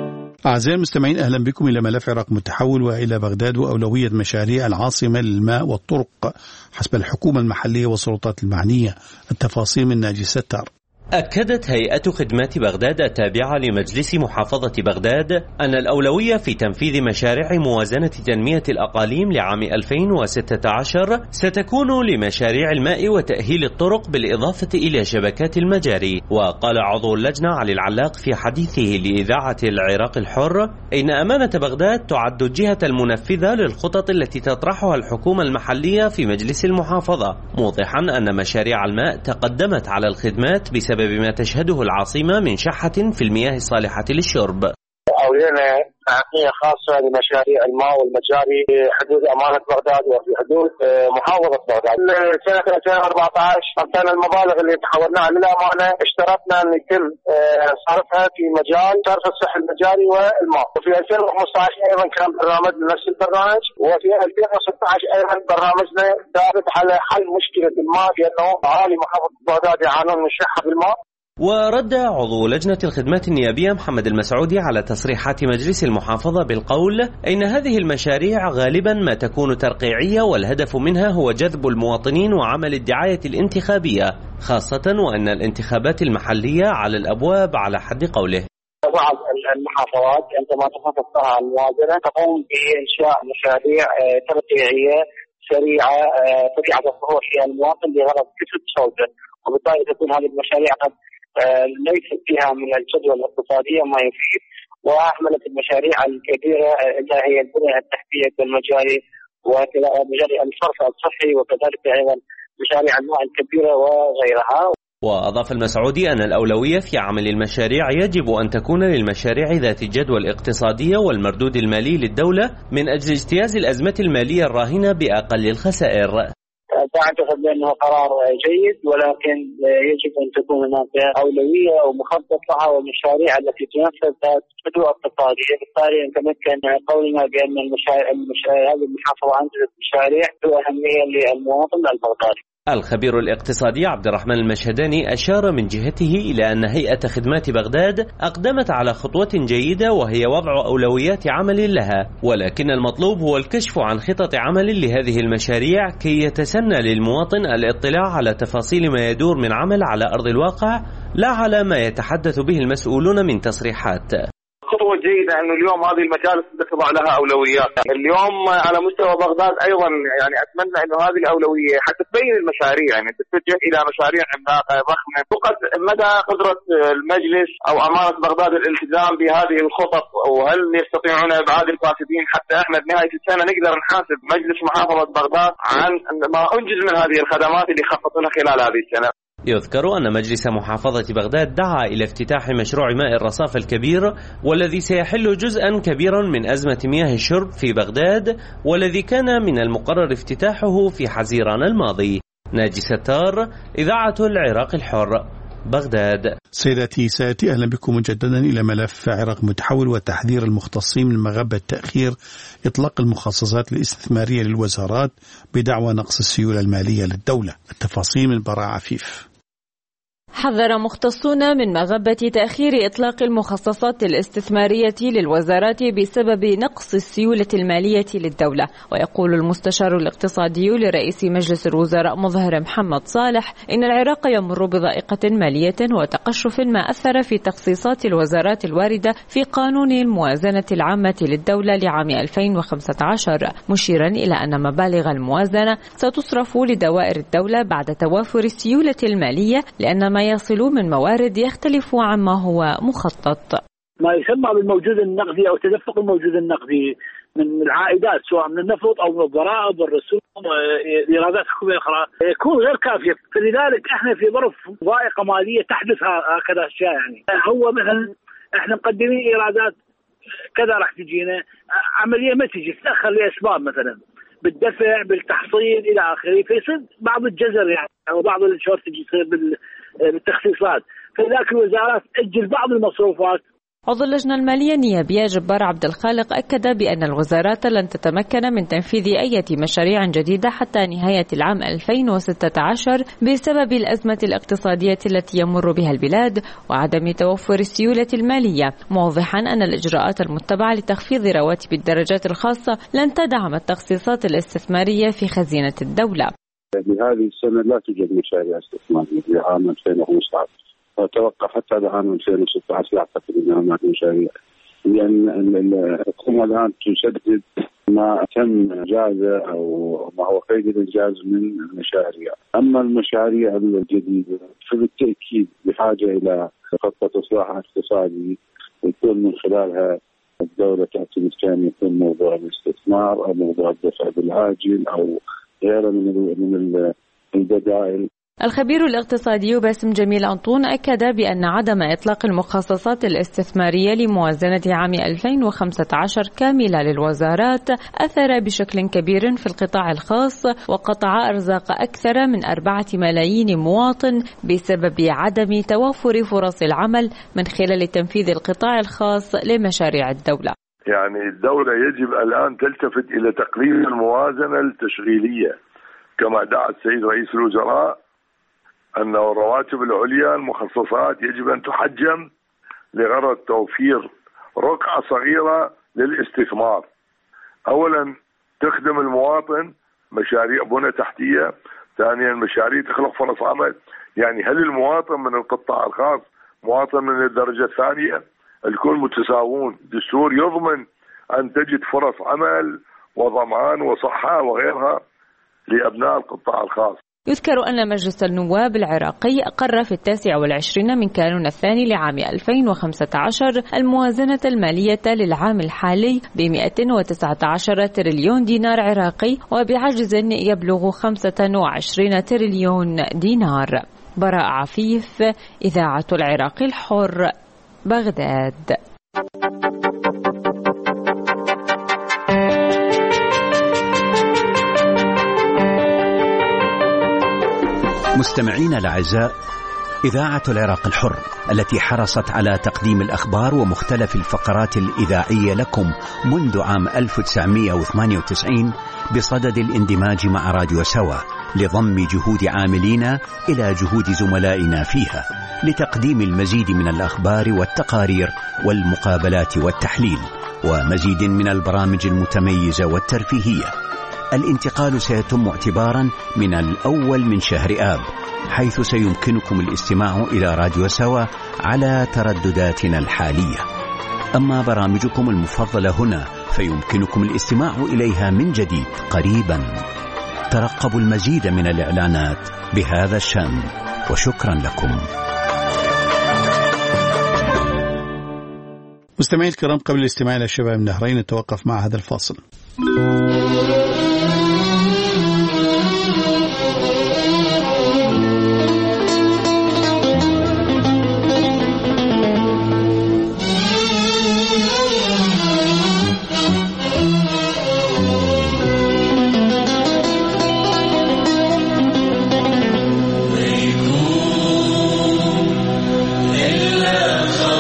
أعزائي المستمعين، أهلا بكم إلى ملف عراق متحول وإلى بغداد وأولوية مشاريع العاصمة للماء والطرق حسب الحكومة المحلية والسلطات المعنية. التفاصيل من ناجي ستار. أكدت هيئة خدمات بغداد التابعة لمجلس محافظة بغداد أن الأولوية في تنفيذ مشاريع موازنة تنمية الأقاليم لعام ألفين وستة عشر ستكون لمشاريع الماء وتأهيل الطرق بالإضافة إلى شبكات المجاري. وقال عضو اللجنة علي العلاق في حديثه لإذاعة العراق الحر إن أمانة بغداد تعد الجهة المنفذة للخطط التي تطرحها الحكومة المحلية في مجلس المحافظة، موضحا أن مشاريع الماء تقدمت على الخدمات بسبب بسبب ما تشهده العاصمة من شحة في المياه الصالحة للشرب. أولينا أهمية خاصة لمشاريع الماء والمجاري في حدود أمانة بغداد وفي حدود محافظة بغداد. سنة ألفين وأربعة عشر أمثال المبالغ اللي تحولناها للأمانة اشترطنا أن يتم صرفها في مجال صرف الصحي المجاري والماء. وفي ألفين وخمسة عشر أيضا كان برنامج نفس البرنامج، وفي ألفين وستة عشر أيضا برنامجنا ثابت على حل مشكلة الماء، لأنه أهالي محافظة بغداد يعانون من شحة بالماء. ورد عضو لجنة الخدمات النيابية محمد المسعودي على تصريحات مجلس المحافظة بالقول إن هذه المشاريع غالبا ما تكون ترقيعية، والهدف منها هو جذب المواطنين وعمل الدعاية الانتخابية، خاصة وأن الانتخابات المحلية على الأبواب على حد قوله. بعض المحافظات عندما تخصصها الموازنة تقوم بإنشاء مشاريع ترقيعية سريعة سريعة الظهور في المواطن لغرض كسب صوته، وبالتالي تكون هذه المشاريع قد ليست فيها من الجدوى الاقتصادية ما يفيد، وأحملت المشاريع الكبيرة اللي هي البنية التحتية والمجاري ومجاري الصرف الصحي، وكذلك أيضا مشاريع الماء الكبيرة وغيرها. وأضاف المسعودي أن الأولوية في عمل المشاريع يجب أن تكون للمشاريع ذات الجدوى الاقتصادية والمردود المالي للدولة من أجل اجتياز الأزمة المالية الراهنة بأقل الخسائر. أعتقد بأنه قرار جيد، ولكن يجب أن تكون هناك أولوية ومخطط لها، والمشاريع التي تنفذ ذات جدوى اقتصادية. بالتالي نتمكن قولنا بأن المشاريع هذه المحافظة أنجزت مشاريع ذو أهمية للمواطن البغدادي. الخبير الاقتصادي عبد الرحمن المشهداني أشار من جهته إلى أن هيئة خدمات بغداد أقدمت على خطوة جيدة، وهي وضع أولويات عمل لها، ولكن المطلوب هو الكشف عن خطط عمل لهذه المشاريع كي يتسنى للمواطن الاطلاع على تفاصيل ما يدور من عمل على أرض الواقع، لا على ما يتحدث به المسؤولون من تصريحات. خطوة جيدة أنه اليوم هذه المجالس تضع لها أولويات. اليوم على مستوى بغداد أيضا يعني أتمنى أنه هذه الأولوية حتى تبين المشاريع، يعني تتجه إلى مشاريع عملاقة ضخمة. فقط مدى قدرة المجلس أو أمانة بغداد الالتزام بهذه الخطط، وهل يستطيعون إبعاد الفاسدين حتى إحنا بنهاية السنة نقدر نحاسب مجلس محافظة بغداد عن ما أنجز من هذه الخدمات اللي خططنا خلال هذه السنة. يذكر أن مجلس محافظة بغداد دعا إلى افتتاح مشروع ماء الرصاف الكبير، والذي سيحل جزءا كبيرا من أزمة مياه الشرب في بغداد، والذي كان من المقرر افتتاحه في حزيران الماضي. ناجي ستار، إذاعة العراق الحر، بغداد. سيداتي سادتي، أهلا بكم مجددا إلى ملف عراق متحول وتحذير المختصين من مغبة تأخير إطلاق المخصصات الاستثمارية للوزارات بدعوى نقص السيولة المالية للدولة. التفاصيل من براء عفيف. حذر مختصون من مغبة تأخير إطلاق المخصصات الاستثمارية للوزارات بسبب نقص السيولة المالية للدولة. ويقول المستشار الاقتصادي لرئيس مجلس الوزراء مظهر محمد صالح إن العراق يمر بضائقة مالية وتقشف ما أثر في تخصيصات الوزارات الواردة في قانون الموازنة العامة للدولة لعام ألفين وخمسة عشر، مشيرا إلى أن مبالغ الموازنة ستصرف لدوائر الدولة بعد توافر السيولة المالية، لأن ما يصل من موارد يختلف عما هو مخطط. ما يسمى بالموجود النقدي أو تدفق الموجود النقدي من العائدات سواء من النفط أو من الضرائب والرسوم وإيرادات حكومية أخرى يكون غير كافية، فلذلك احنا في ظرف ضائقة مالية تحدث هكذا أشياء. يعني هو مثلا احنا مقدمين إيرادات كذا راح تجينا عملية ما تجي تتأخر لأسباب مثلا بالدفع بالتحصيل إلى آخره، فيصير بعض الجزر يعني أو بعض الشورتج يصير بالتخصيصات، فذاك الوزارات تأجل بعض المصروفات عضو اللجنة المالية النيابية جبار عبد الخالق أكد بأن الوزارات لن تتمكن من تنفيذ أي مشاريع جديدة حتى نهاية العام ألفين وستة عشر بسبب الأزمة الاقتصادية التي يمر بها البلاد وعدم توفر السيولة المالية، موضحا أن الإجراءات المتبعة لتخفيض رواتب الدرجات الخاصة لن تدعم التخصيصات الاستثمارية في خزينة الدولة. بهذه السنة لا توجد مشاريع استثمارية في عام ألفين وخمسة عشر، وأتوقع حتى بعام ألفين وستة عشر لا أعتقد أنها ما في مشاريع، لأن الحكومة الآن تسدد ما تم إنجازه أو ما هو قيد الإنجاز من المشاريع. أما المشاريع الجديدة فبالتأكيد بحاجة إلى خطة إصلاح اقتصادي يكون من خلالها الدولة تعتمد كان يكون موضوع الاستثمار أو موضوع الدفع بالعاجل أو غيره من من البدائل. الخبير الاقتصادي باسم جميل أنطون أكد بأن عدم إطلاق المخصصات الاستثمارية لموازنة عام ألفين وخمسة عشر كاملة للوزارات أثر بشكل كبير في القطاع الخاص وقطع أرزاق أكثر من أربعة ملايين مواطن بسبب عدم توفر فرص العمل من خلال تنفيذ القطاع الخاص لمشاريع الدولة. يعني الدولة يجب الآن تلتفت إلى تقليل الموازنة التشغيلية كما دعا السيد رئيس الوزراء أن الرواتب العليا المخصصات يجب أن تحجم لغرض توفير رقعة صغيرة للاستثمار. أولا تخدم المواطن مشاريع بنى تحتية، ثانيا مشاريع تخلق فرص عمل. يعني هل المواطن من القطاع الخاص مواطن من الدرجة الثانية؟ الكل متساوون. دستور يضمن أن تجد فرص عمل وضمان وصحة وغيرها لأبناء القطاع الخاص. يذكر أن مجلس النواب العراقي أقر في التاسع والعشرين من كانون الثاني لعام ألفين وخمسة عشر الموازنة المالية للعام الحالي ب مئة وتسعة عشر تريليون دينار عراقي وبعجز يبلغ خمسة وعشرين تريليون دينار. براء عفيف، إذاعة العراق الحر، بغداد. مستمعين الأعزاء، إذاعة العراق الحر التي حرصت على تقديم الأخبار ومختلف الفقرات الإذاعية لكم منذ عام ألف وتسعمئة وثمانية وتسعين بصدد الاندماج مع راديو سوا لضم جهود عاملينا إلى جهود زملائنا فيها لتقديم المزيد من الأخبار والتقارير والمقابلات والتحليل ومزيد من البرامج المتميزة والترفيهية. الانتقال سيتم اعتبارا من الأول من شهر آب، حيث سيمكنكم الاستماع إلى راديو سوا على تردداتنا الحالية. أما برامجكم المفضلة هنا فيمكنكم الاستماع إليها من جديد قريبا. ترقبوا المزيد من الإعلانات بهذا الشأن، وشكرا لكم. مستمعي الكرام، قبل الاستماع إلى شباب النهرين نتوقف مع هذا الفاصل.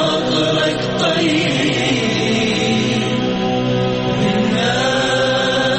خاطرك طيب من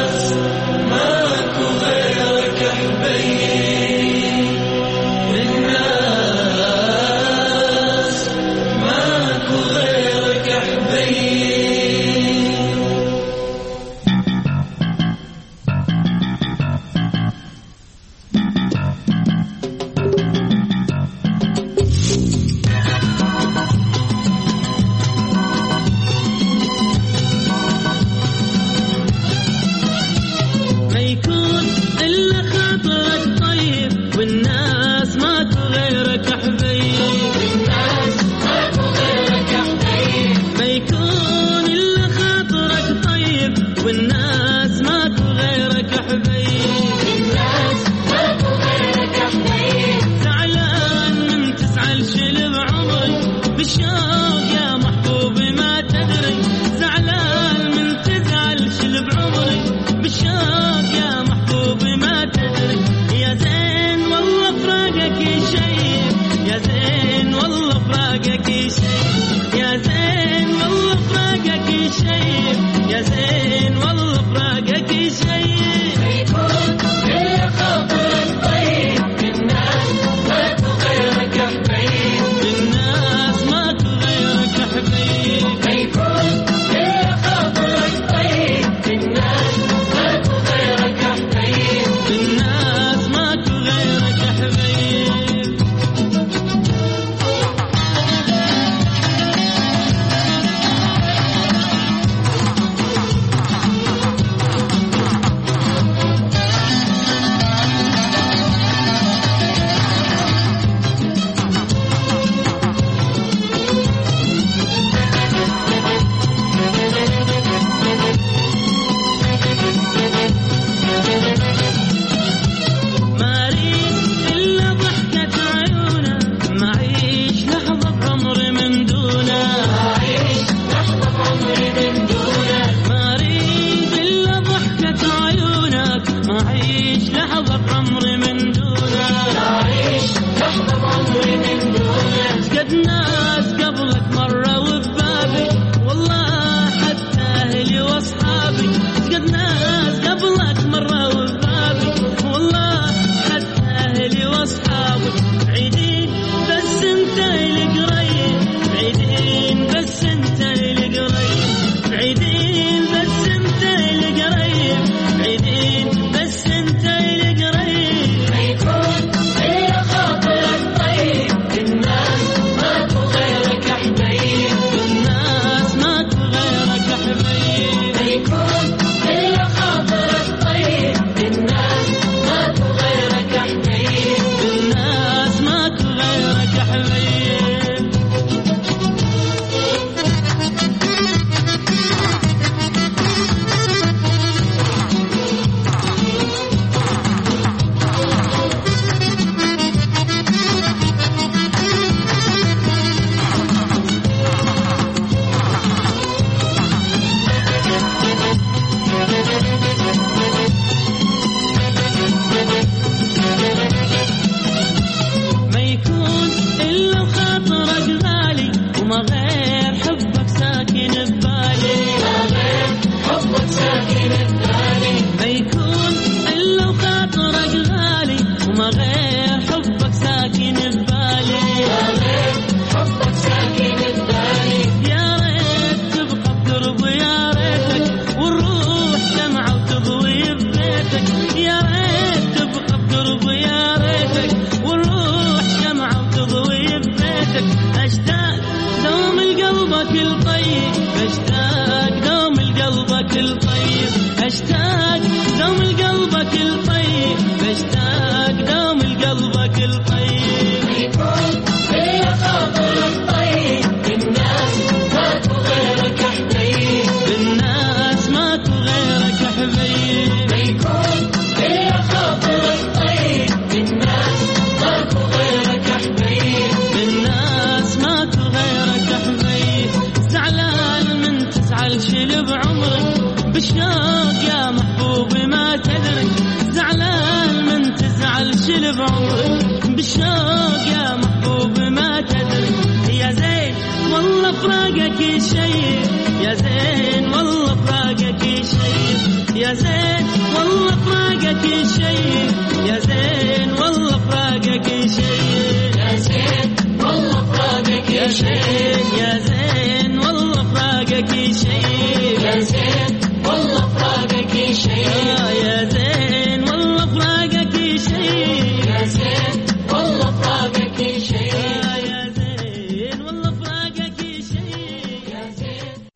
لقلبك الطيب اشتاق دوم لقلبك الطيب اشتاق دوم لقلبك الطيب يكون في خاطرك طيب بالناس ماكو غيرك حبيب بالناس ماكو غيرك حبيب يكون في خاطرك طيب بالناس ماكو غيرك حبيب بالناس ماكو غيرك حبيب زعلان من تزعل شل بعمرك بشوق يا محبوبي ما تدري زعلان من تزعل شل بعمرك بشوق يا محبوبي ما تدري يا زين والله فراقك شيء يا زين والله فراقك شيء يا زين والله فراقك شيء يا زين والله فراقك شيء يا زين والله فراقك شيء يا زين والله فراقك شيء يا زين والله فراقك شيء يا زين والله فراقك شيء يا زين والله فراقك شيء يا زين والله فراقك شيء يا زين.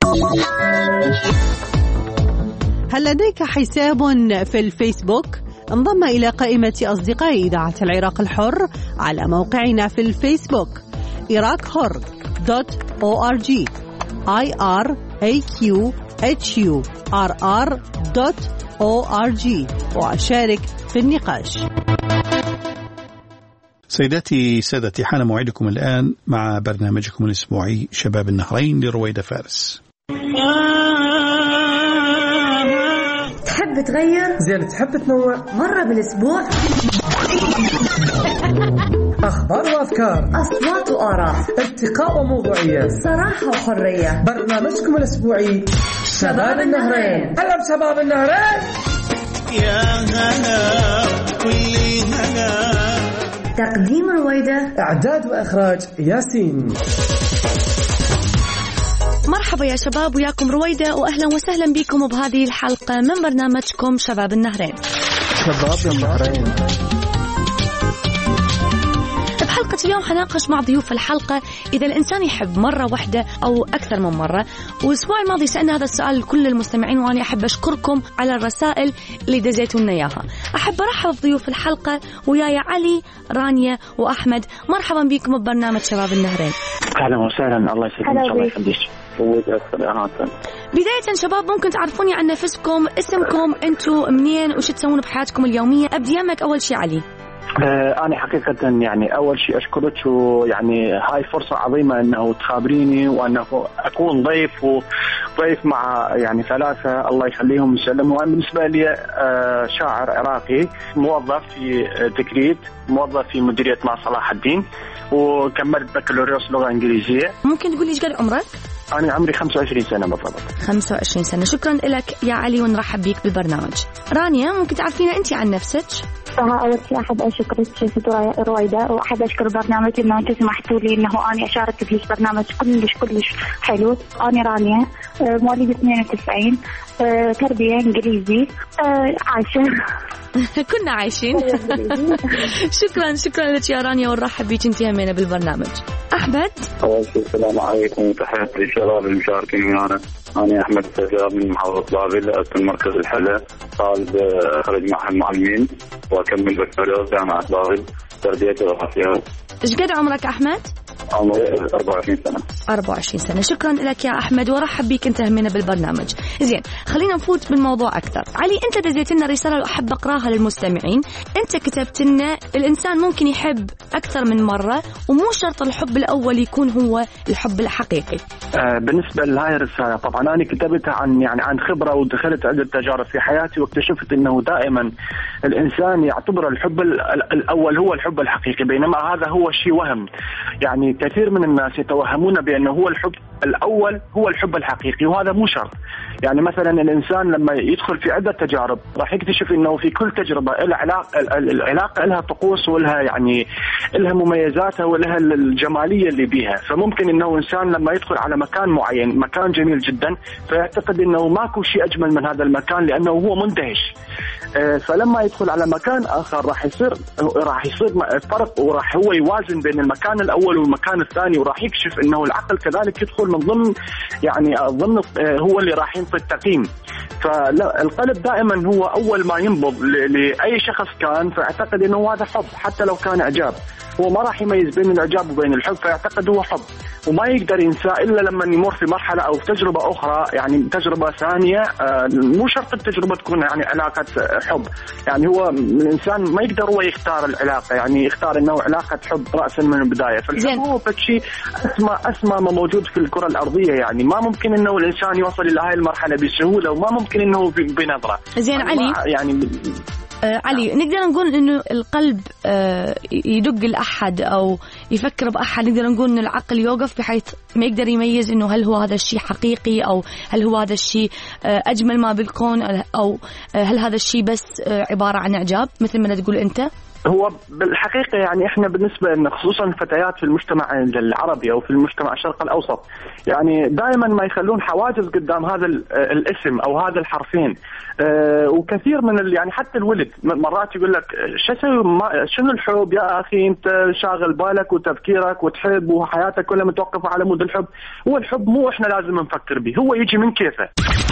هل لديك حساب في الفيسبوك؟ انضم إلى قائمة أصدقاء إذاعة العراق الحر على موقعنا في الفيسبوك إراك حر دوت أو آر جي I R A Q H U R R دوت أو آر جي وأشارك في النقاش. سيداتي سادتي حان موعدكم الآن مع برنامجكم الأسبوعي شباب النهرين لرويدة فارس. تحب تغير؟ زين تحب تنوع؟ مرة بالأسبوع؟ أخبار وأفكار، أصوات وآراء، ارتقاء وموضوعية، صراحة وحرية. برنامجكم الأسبوعي شباب النهرين. هلا بشباب النهرين. يا هلا كل هلا. تقديم رويدة، إعداد وإخراج ياسين. مرحبا يا شباب، وياكم رويدة وأهلا وسهلا بكم بهذه الحلقة من برنامجكم شباب النهرين. شباب النهرين. بحلقة اليوم حناقش مع ضيوف الحلقة إذا الإنسان يحب مرة واحدة أو أكثر من مرة. والأسبوع الماضي سألنا هذا السؤال لكل المستمعين، وأنا أحب أشكركم على الرسائل اللي دزيتوا لنا إياها. أحب أرحب بضيوف الحلقة وياي علي، رانيا وأحمد. مرحبا بكم ببرنامج شباب النهرين. أهلا وسهلا، الله يسلمك. الله يخليك. بداية شباب، ممكن تعرفوني عن نفسكم، اسمكم، أنتوا منين، وش تسوون بحياتكم اليومية؟ أبدي يمك أول شيء علي. آه أنا حقيقة يعني أول شيء أشكرك، ويعني هاي فرصة عظيمة أنه تخابريني وأنه أكون ضيف وضيف مع يعني ثلاثة الله يخليهم يسلموا. بالنسبة لي آه شاعر عراقي، موظف في تكريت، موظف في مديرية مع صلاح الدين، وكملت بكالوريوس لغة إنجليزية. ممكن تقول لي إيش قد عمرك؟ أنا عمري خمسة وعشرين سنة بالضبط. خمسة وعشرين سنة، شكرا لك يا علي ونرحب بيك بالبرنامج. رانيا، ممكن تعرفينا أنت عن نفسك؟ أول شيء أحب أشكرك ست رويدة، وأحب أشكر برنامج إنه أنتم سمحتوا لي إنه أنا أشارك في برنامج كلش كلش حلو. أنا رانيا، مواليد اثنين وتسعين، تربية إنجليزي، عايشة. كنا عايشين. شكرا شكرا لك يا رانيا، ونرحب بيك أنت همينة بالبرنامج. أحمد، أول شيء السلام عليكم وتحياتي للشباب المشاركين ويانا. أنا أحمد سجاد من محافظة بابل، أسكن مركز الحلا، طالب خريج معهد المعلمين، وأكمل بكالوريوس جامعة بابل تربية الغافيات. إيش قد عمرك أحمد؟ عمري أربعة وعشرين سنة. أربعة وعشرين سنة، شكرا لك يا أحمد ورحب بيك أنت همينة بالبرنامج. زين، خلينا نفوت بالموضوع أكثر. علي، أنت دزيت لنا رسالة وأحب أقراها للمستمعين. أنت كتبت لنا الإنسان ممكن يحب أكثر من مرة، ومو شرط الحب الأول يكون هو الحب الحقيقي. آه بالنسبة لهاي الرسالة، طبعا أنا كتبتها عن يعني عن خبرة، ودخلت عدة تجارب في حياتي، واكتشفت أنه دائما الإنسان يعتبر الحب الأول هو الحب الحقيقي، بينما هذا هو شيء وهم. يعني كثير من الناس يتوهمون بأنه هو الحب الأول هو الحب الحقيقي، وهذا مو شرط. يعني مثلا الإنسان لما يدخل في عدة تجارب راح يكتشف أنه في كل تجربة العلاقة العلاقة لها طقوس، ولها يعني لها مميزاتها ولها الجمالية اللي بيها. فممكن أنه إنسان لما يدخل على مكان معين، مكان جميل جدا، فيعتقد أنه ماكو شيء أجمل من هذا المكان لأنه هو مندهش. فلما يدخل على مكان آخر راح يصير راح يصير فرق، وراح هو يوازن بين المكان الأول والمكان الثاني، وراح يكشف أنه العقل كذلك يدخل من ضمن يعني ضمن هو اللي راح ينطي التقييم. فالقلب دائما هو أول ما ينبض لأي شخص كان، فاعتقد أنه هذا حب حتى لو كان إعجاب. هو ما راح يميز بين الإعجاب وبين الحب، فيعتقد هو حب، وما يقدر ينساه إلا لما يمر في مرحلة أو تجربة أخرى، يعني تجربة ثانية. مو شرط التجربة تكون يعني علاقة حب، يعني هو الإنسان ما يقدر هو يختار العلاقة، يعني يختار إنه علاقة حب رأسا من البداية. فالحب هو شيء أسمى أسمى ما موجود في الكرة الأرضية، يعني ما ممكن إنه الإنسان يوصل إلى هاي المرحلة بسهولة، وما ممكن إنه بنظرة. زين علي، يعني آه علي، نقدر نقول إنه القلب آه يدق لأحد أو يفكر بأحد، نقدر نقول إن العقل يوقف بحيث ما يقدر يميز إنه هل هو هذا الشيء حقيقي أو هل هو هذا الشيء آه أجمل ما بالكون، أو آه هل هذا الشيء بس آه عبارة عن إعجاب مثل ما تقول أنت. هو بالحقيقة يعني إحنا بالنسبة لنا خصوصا الفتيات في المجتمع العربي أو في المجتمع الشرق الأوسط، يعني دائما ما يخلون حواجز قدام هذا الاسم أو هذا الحرفين. أه وكثير من يعني حتى الولد مرات يقول لك شو شنو الحب يا أخي، أنت شاغل بالك وتفكيرك وتحب وحياتك كلها متوقفة على مود الحب. هو الحب مو إحنا لازم نفكر به، هو يجي من كيفه.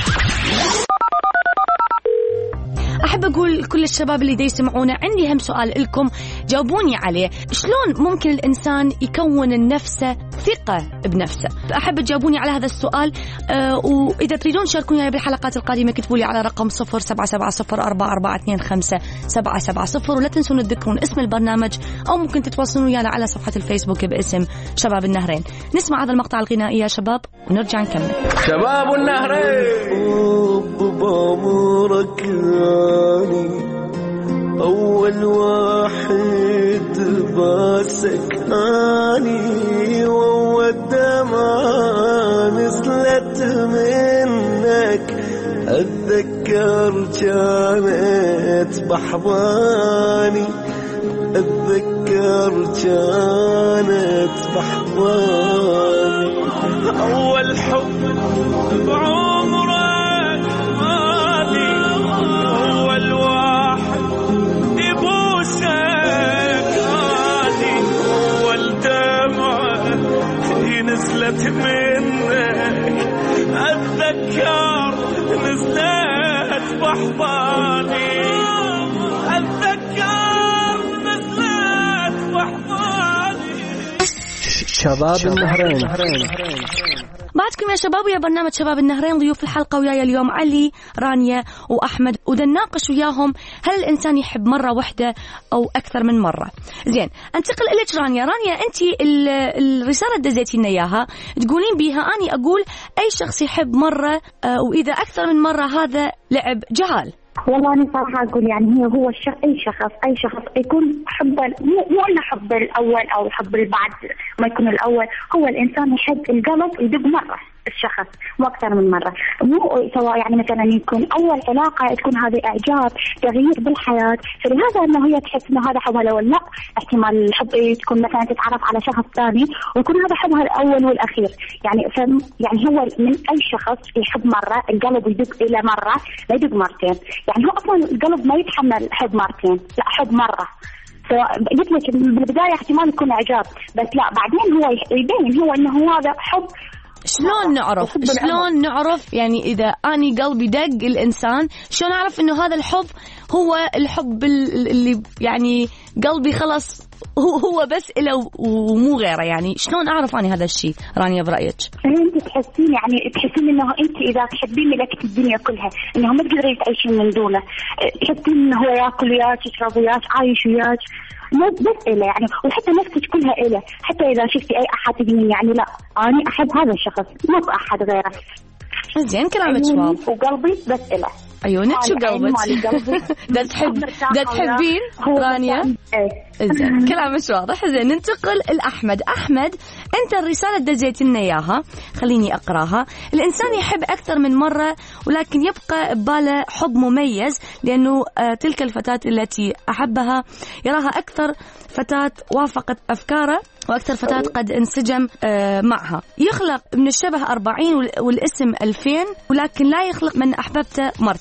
أحب أقول كل الشباب اللي دا يسمعونا، عندي هم سؤال لكم جاوبوني عليه. شلون ممكن الإنسان يكون النفسه ثقة بنفسه؟ أحب تجاوبوني على هذا السؤال. أه وإذا تريدون تشاركوني بالحلقات القادمة كتبوا لي على رقم صفر سبعة سبعة صفر أربعة أربعة اثنين خمسة سبعة سبعة صفر، ولا تنسون تذكرون اسم البرنامج، أو ممكن تتواصلون ويانا على صفحة الفيسبوك باسم شباب النهرين. نسمع هذا المقطع الغنائي يا شباب ونرجع نكمل. شباب النهرين. بأمرك أول واحد بسكاني، وأول دمعة نزلت منك أتذكر كانت بحضاني، أتذكر كانت بحضاني. أول حب بعمرك ماضي، أول واحد يبوسك عادي، أول دمعة نزلت منك أتذكر نزلت بحضاني، أتذكر نزلت بحضاني. شباب النهرين. بعدكم يا شباب ويا برنامج شباب النهرين. ضيوف الحلقة وياي اليوم علي، رانيا وأحمد، ودناقش وياهم هل الإنسان يحب مرة واحدة أو أكثر من مرة. زين، انتقل إليك رانيا. رانيا أنت الرسالة دزيتي لنا إياها تقولين بيها أني أقول أي شخص يحب مرة وإذا أكثر من مرة هذا لعب جهال. والله أنا صراحة أقول يعني هي هو الشخص أي شخص أي شخص يكون حب، مو مو إنه حب الأول أو حب البعد ما يكون الأول. هو الإنسان يحب القلب يدق مرة الشخص مو أكثر من مرة، مو سواء يعني مثلا يكون أول علاقة تكون هذه إعجاب تغيير بالحياة، فلهذا إنه هي تحس إنه هذا حبها الأول. لا، احتمال الحب تكون مثلا تتعرف على شخص ثاني ويكون هذا حبها الأول والأخير. يعني فم يعني هو من أي شخص يحب مرة القلب يدق إلى مرة لا يدق مرتين، يعني هو أصلا القلب ما يتحمل حب مرتين، لا حب مرة. فقلت لك بالبداية احتمال يكون إعجاب، بس لا بعدين هو يبين هو إنه هو هذا حب. شلون نعرف شلون نعرف يعني إذا أني قلبي دق الإنسان شلون أعرف إنه هذا الحب هو الحب اللي يعني قلبي خلص هو هو بس إله ومو غيره؟ يعني شلون أعرف أنا هذا الشيء رانيا برأيك؟ أنت تحسين يعني تحسين إنه أنت إذا تحبين ملكة الدنيا كلها، إنه ما تقدرين تعيشين من دونه، تحسين إنه هو يأكل وياك يشرب وياك عايش وياك بس إله يعني، وحتى نفسك كلها إله. حتى إذا شفتي أي أحد تقولين يعني لا أنا أحب هذا الشخص مو أحد غيره. زين كلامك واضح. وقلبي بس إله. عيونك شو قلبك؟ ده تحب ده تحبين رانيا؟ زين كلامك واضح. زين ننتقل لأحمد. أحمد أنت الرسالة دزيت لنا إياها، خليني أقراها. الإنسان يحب أكثر من مرة ولكن يبقى بباله حب مميز، لأنه تلك الفتاة التي أحبها يراها أكثر فتاة وافقت أفكاره وأكثر فتاة قد انسجم معها. يخلق من الشبه أربعين والاسم ألفين ولكن لا يخلق من أحببته مرتين.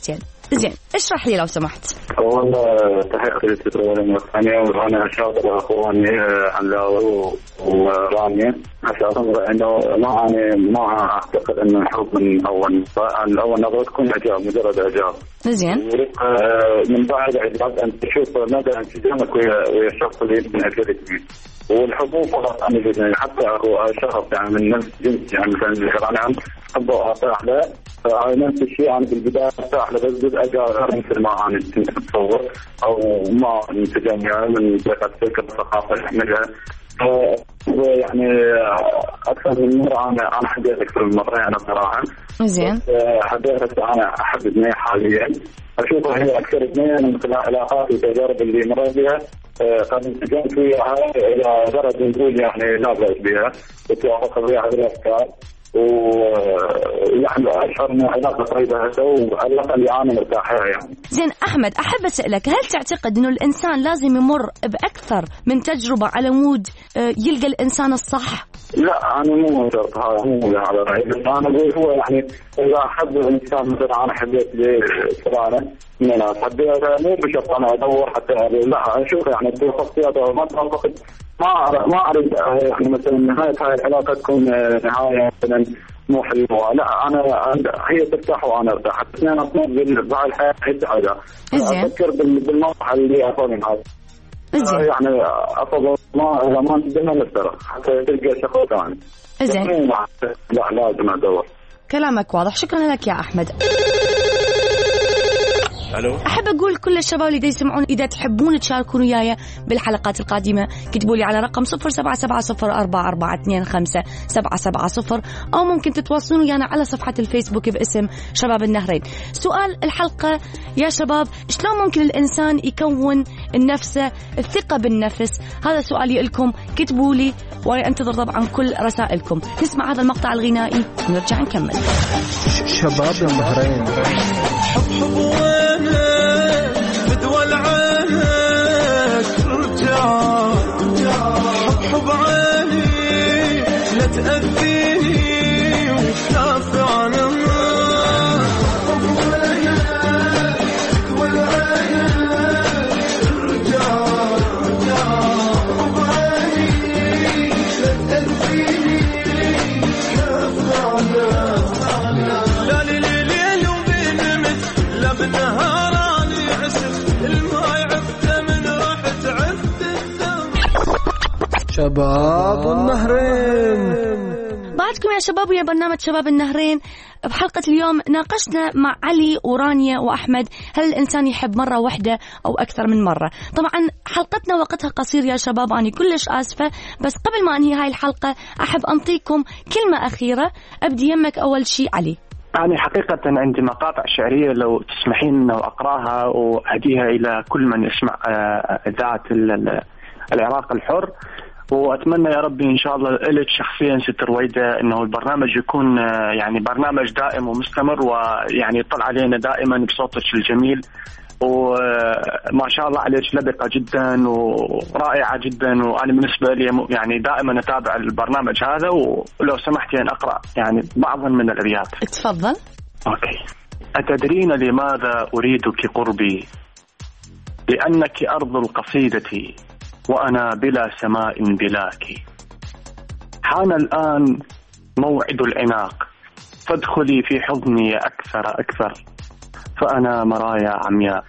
زين اشرح لي لو سمحت. والله تحياتي للتطوير الثانية، وأنا أشاطر أخواني علاوي ورامي، أشاطر إنه ما أنا ما أعتقد إنه الحب من أول الأول نظرة تكون إعجاب، مجرد إعجاب. زين. من بعد إعجاب أنت تشوف مدى انسجامك ويا ويا الشخص اللي يمكن أجلك فيه. والحبوب فقط أنا جدا حتى هو شخص يعني من نفس جنس يعني مثلا أنا أحب أطيح له، نفس الشيء أنا بالبداية أطيح له بس أجا مثل ما أنا كنت أتصور أو ما انسجام يعني من تلك الثقافة اللي نحملها. يعني أكثر من مرة أنا أنا حبيت أكثر من مرة يعني صراحة. زين. حبيت أنا أحب اثنين حاليا، أشوفها هي أكثر اثنين من خلال علاقات وتجارب اللي مريت بها قد انسجمت وياها إلى درجة نقول يعني لا بأس بها وتوافق وياها بالأفكار، ويعني أشعر أن علاقة طيبة هسه والعلاقة اللي أنا مرتاحها يعني. زين أحمد، أحب أسألك، هل تعتقد إنه الإنسان لازم يمر بأكثر من تجربة على مود يلقى الإنسان الصح؟ لا أنا مو شرط هذا، مو على رأيي، بس أنا أقول هو يعني إذا أحب الإنسان مثلا أنا حبيت لفلانة من الناس حبيتها مو بشرط أنا أدور حتى لا أشوف يعني توافقياتها ما توافقت ما أعرف ما أعرف يعني مثلا نهاية هاي العلاقة تكون نهاية مثلا مو حلوة، لا أنا هي ترتاح وأنا أرتاح، حتى أنا أطلب بالبعض الحياة حتى أفكر بالموضوع اللي أفضل هذا. زين. يعني أفضل ما إذا ما نقدرنا نفترق حتى تلقى شخص ثاني. زين. لا لازم أدور. كلامك واضح، شكرا لك يا أحمد. ألو. أحب أقول كل الشباب اللي يسمعون إذا تحبون تشاركون وياي بالحلقات القادمة كتبوا لي على رقم صفر سبعة سبعة صفر أربعة أربعة اثنين خمسة سبعة سبعة صفر، أو ممكن تتواصلون ويانا على صفحة الفيسبوك باسم شباب النهرين. سؤال الحلقة يا شباب، شلون ممكن الإنسان يكون النفس الثقة بالنفس؟ هذا سؤالي لكم، كتبوا لي وأنا أنتظر طبعا كل رسائلكم. نسمع هذا المقطع الغنائي ونرجع نكمل. شباب النهرين. بدول عينك رجع حب عيني لا تأذيني وشافي عن الله بدول عينك رجع حب عيني لا تأذيني وشافي عن الله لا ليل ليل وبين مثل لا بالنهار شباب النهرين. بعدكم يا شباب ويا برنامج شباب النهرين. بحلقة اليوم ناقشنا مع علي ورانيا وأحمد هل الإنسان يحب مرة واحدة أو أكثر من مرة. طبعا حلقتنا وقتها قصير يا شباب، أنا كلش آسفة، بس قبل ما أنهي هاي الحلقة أحب أنطيكم كلمة أخيرة. أبدي يمك أول شيء علي. يعني حقيقة عندي مقاطع شعرية لو تسمحين أنه أقراها وأهديها إلى كل من يسمع إذاعة العراق الحر، وأتمنى يا ربي إن شاء الله إلك شخصيا ست رويدة أنه البرنامج يكون يعني برنامج دائم ومستمر، ويعني يطلع علينا دائما بصوتك الجميل، وما شاء الله عليك لبقة جدا ورائعة جدا، وأنا بالنسبة لي يعني دائما أتابع البرنامج هذا، ولو سمحتي أن أقرأ يعني بعضا من الأبيات. تفضل. أوكي. أتدرين لماذا أريدك قربي؟ لأنك أرض القصيدة وأنا بلا سماء بلاك. حان الآن موعد العناق، فادخلي في حضني أكثر أكثر، فأنا مرايا عمياء.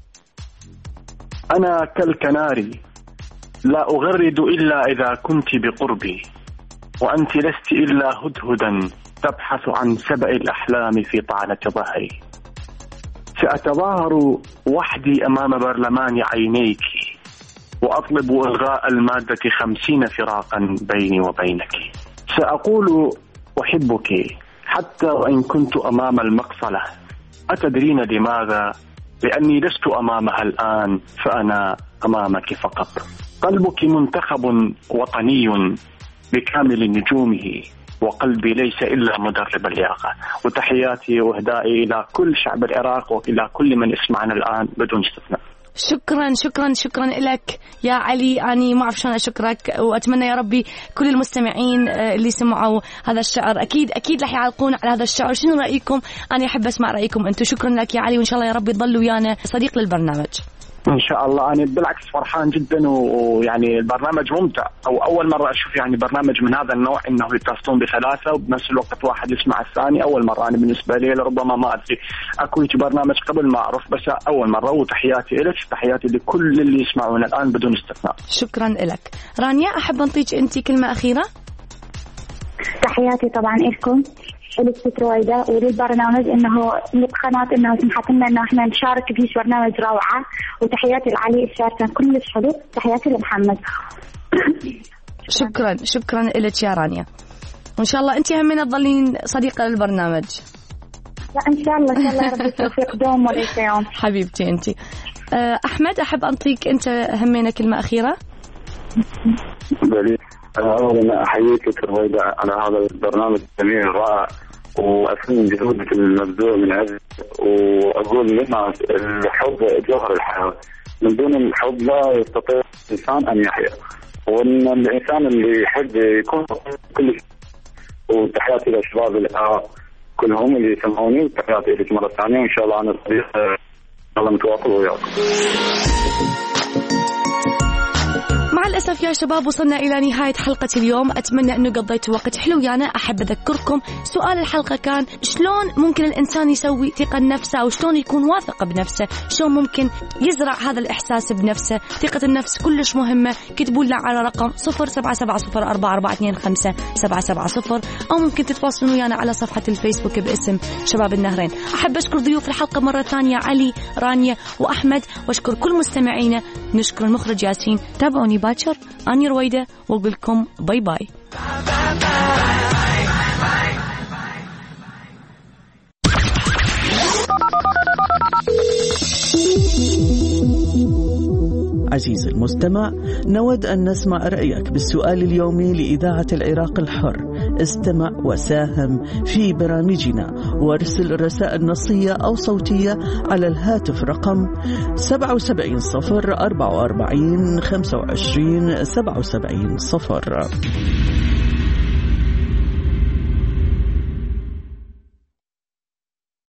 أنا كالكناري لا أغرد إلا إذا كنت بقربي، وأنت لست إلا هدهدا تبحث عن سبأ الأحلام في طعنة ظهري. سأتظاهر وحدي أمام برلمان عينيك، وأطلب إلغاء المادة خمسين فراقا بيني وبينك. سأقول أحبك حتى وإن كنت أمام المقصلة. أتدرين لماذا؟ لأني لست أمامها الآن، فأنا أمامك فقط. قلبك منتخب وطني بكامل نجومه، وقلبي ليس إلا مدرب اللياقة. وتحياتي وإهدائي إلى كل شعب العراق وإلى كل من يسمعنا الآن بدون استثناء. شكرا شكرا شكرا لك يا علي. أنا ما أعرف شلون أشكرك، وأتمنى يا ربي كل المستمعين اللي سمعوا هذا الشعر أكيد أكيد رح يعلقون على هذا الشعر. شنو رأيكم؟ أنا أحب أسمع رأيكم أنتم. شكرا لك يا علي، وإن شاء الله يا ربي تضل ويانا صديق للبرنامج. ان شاء الله. انا بالعكس فرحان جدا، ويعني البرنامج ممتع، او اول مره اشوف يعني برنامج من هذا النوع انه يتصلون بثلاثه وبنفس الوقت واحد يسمع الثاني. اول مره انا بالنسبه لي، ربما ما ادري اكو هيك برنامج قبل ما اعرف، بس اول مره. وتحياتي لك، تحياتي لكل اللي يسمعون الان بدون استثناء. شكرا لك. رانيا احب انطيك انت كلمه اخيره. تحياتي طبعا لكم للست رويدة وللبرنامج، انه للقناة انه سمحت لنا انه احنا نشارك في برنامج روعة. وتحياتي لعلي، الشعر كان كلش حلو. تحياتي لمحمد. شكرا شكرا لك يا رانيا، وان شاء الله انت همين تظلين صديقة للبرنامج. لا ان شاء الله، ان شاء الله ربي التوفيق دوم وليس يوم. حبيبتي انت. احمد احب انطيك انت همين كلمة اخيرة. بلي أولا أحييك رويدة على هذا البرنامج الجميل الرائع، وأثمن جهودك المبذول من أجل، وأقول للناس الحب جوهر الحياة، من دون الحب لا يستطيع الإنسان أن يحيا، وأن الإنسان اللي يحب يكون كل شيء. وتحياتي للشباب الإذاعة كلهم اللي يسمعوني، وتحياتي لك مرة ثانية، وإن شاء الله أنا صديق إن الله متواصل وياكم. مع الأسف يا شباب وصلنا إلى نهاية حلقة اليوم. أتمنى أنه قضيتوا وقت حلو ويانا. أحب أذكركم سؤال الحلقة كان شلون ممكن الإنسان يسوي ثقة بنفسه، أو شلون يكون واثق بنفسه، شلون ممكن يزرع هذا الإحساس بنفسه. ثقة النفس كلش مهمة. كتبوا لنا على رقم صفر سبعة سبعة صفر أربعة أربعة اثنين خمسة سبعة سبعة صفر، أو ممكن تتواصلون ويانا على صفحة الفيسبوك باسم شباب النهرين. أحب أشكر ضيوف الحلقة مرة ثانية علي، رانيا وأحمد، وأشكر كل مستمعينا. نشكر المخرج ياسين. تابعوني باكر. أنا رويدة وأقول لكم باي باي. عزيزي المستمع، نود أن نسمع رأيك بالسؤال اليومي لإذاعة العراق الحر. استمع وساهم في برامجنا، وارسل رسائل نصية أو صوتية على الهاتف رقم سبعة سبعة صفر أربعة أربعين خمسة وعشرين سبعة وسبعين صفر.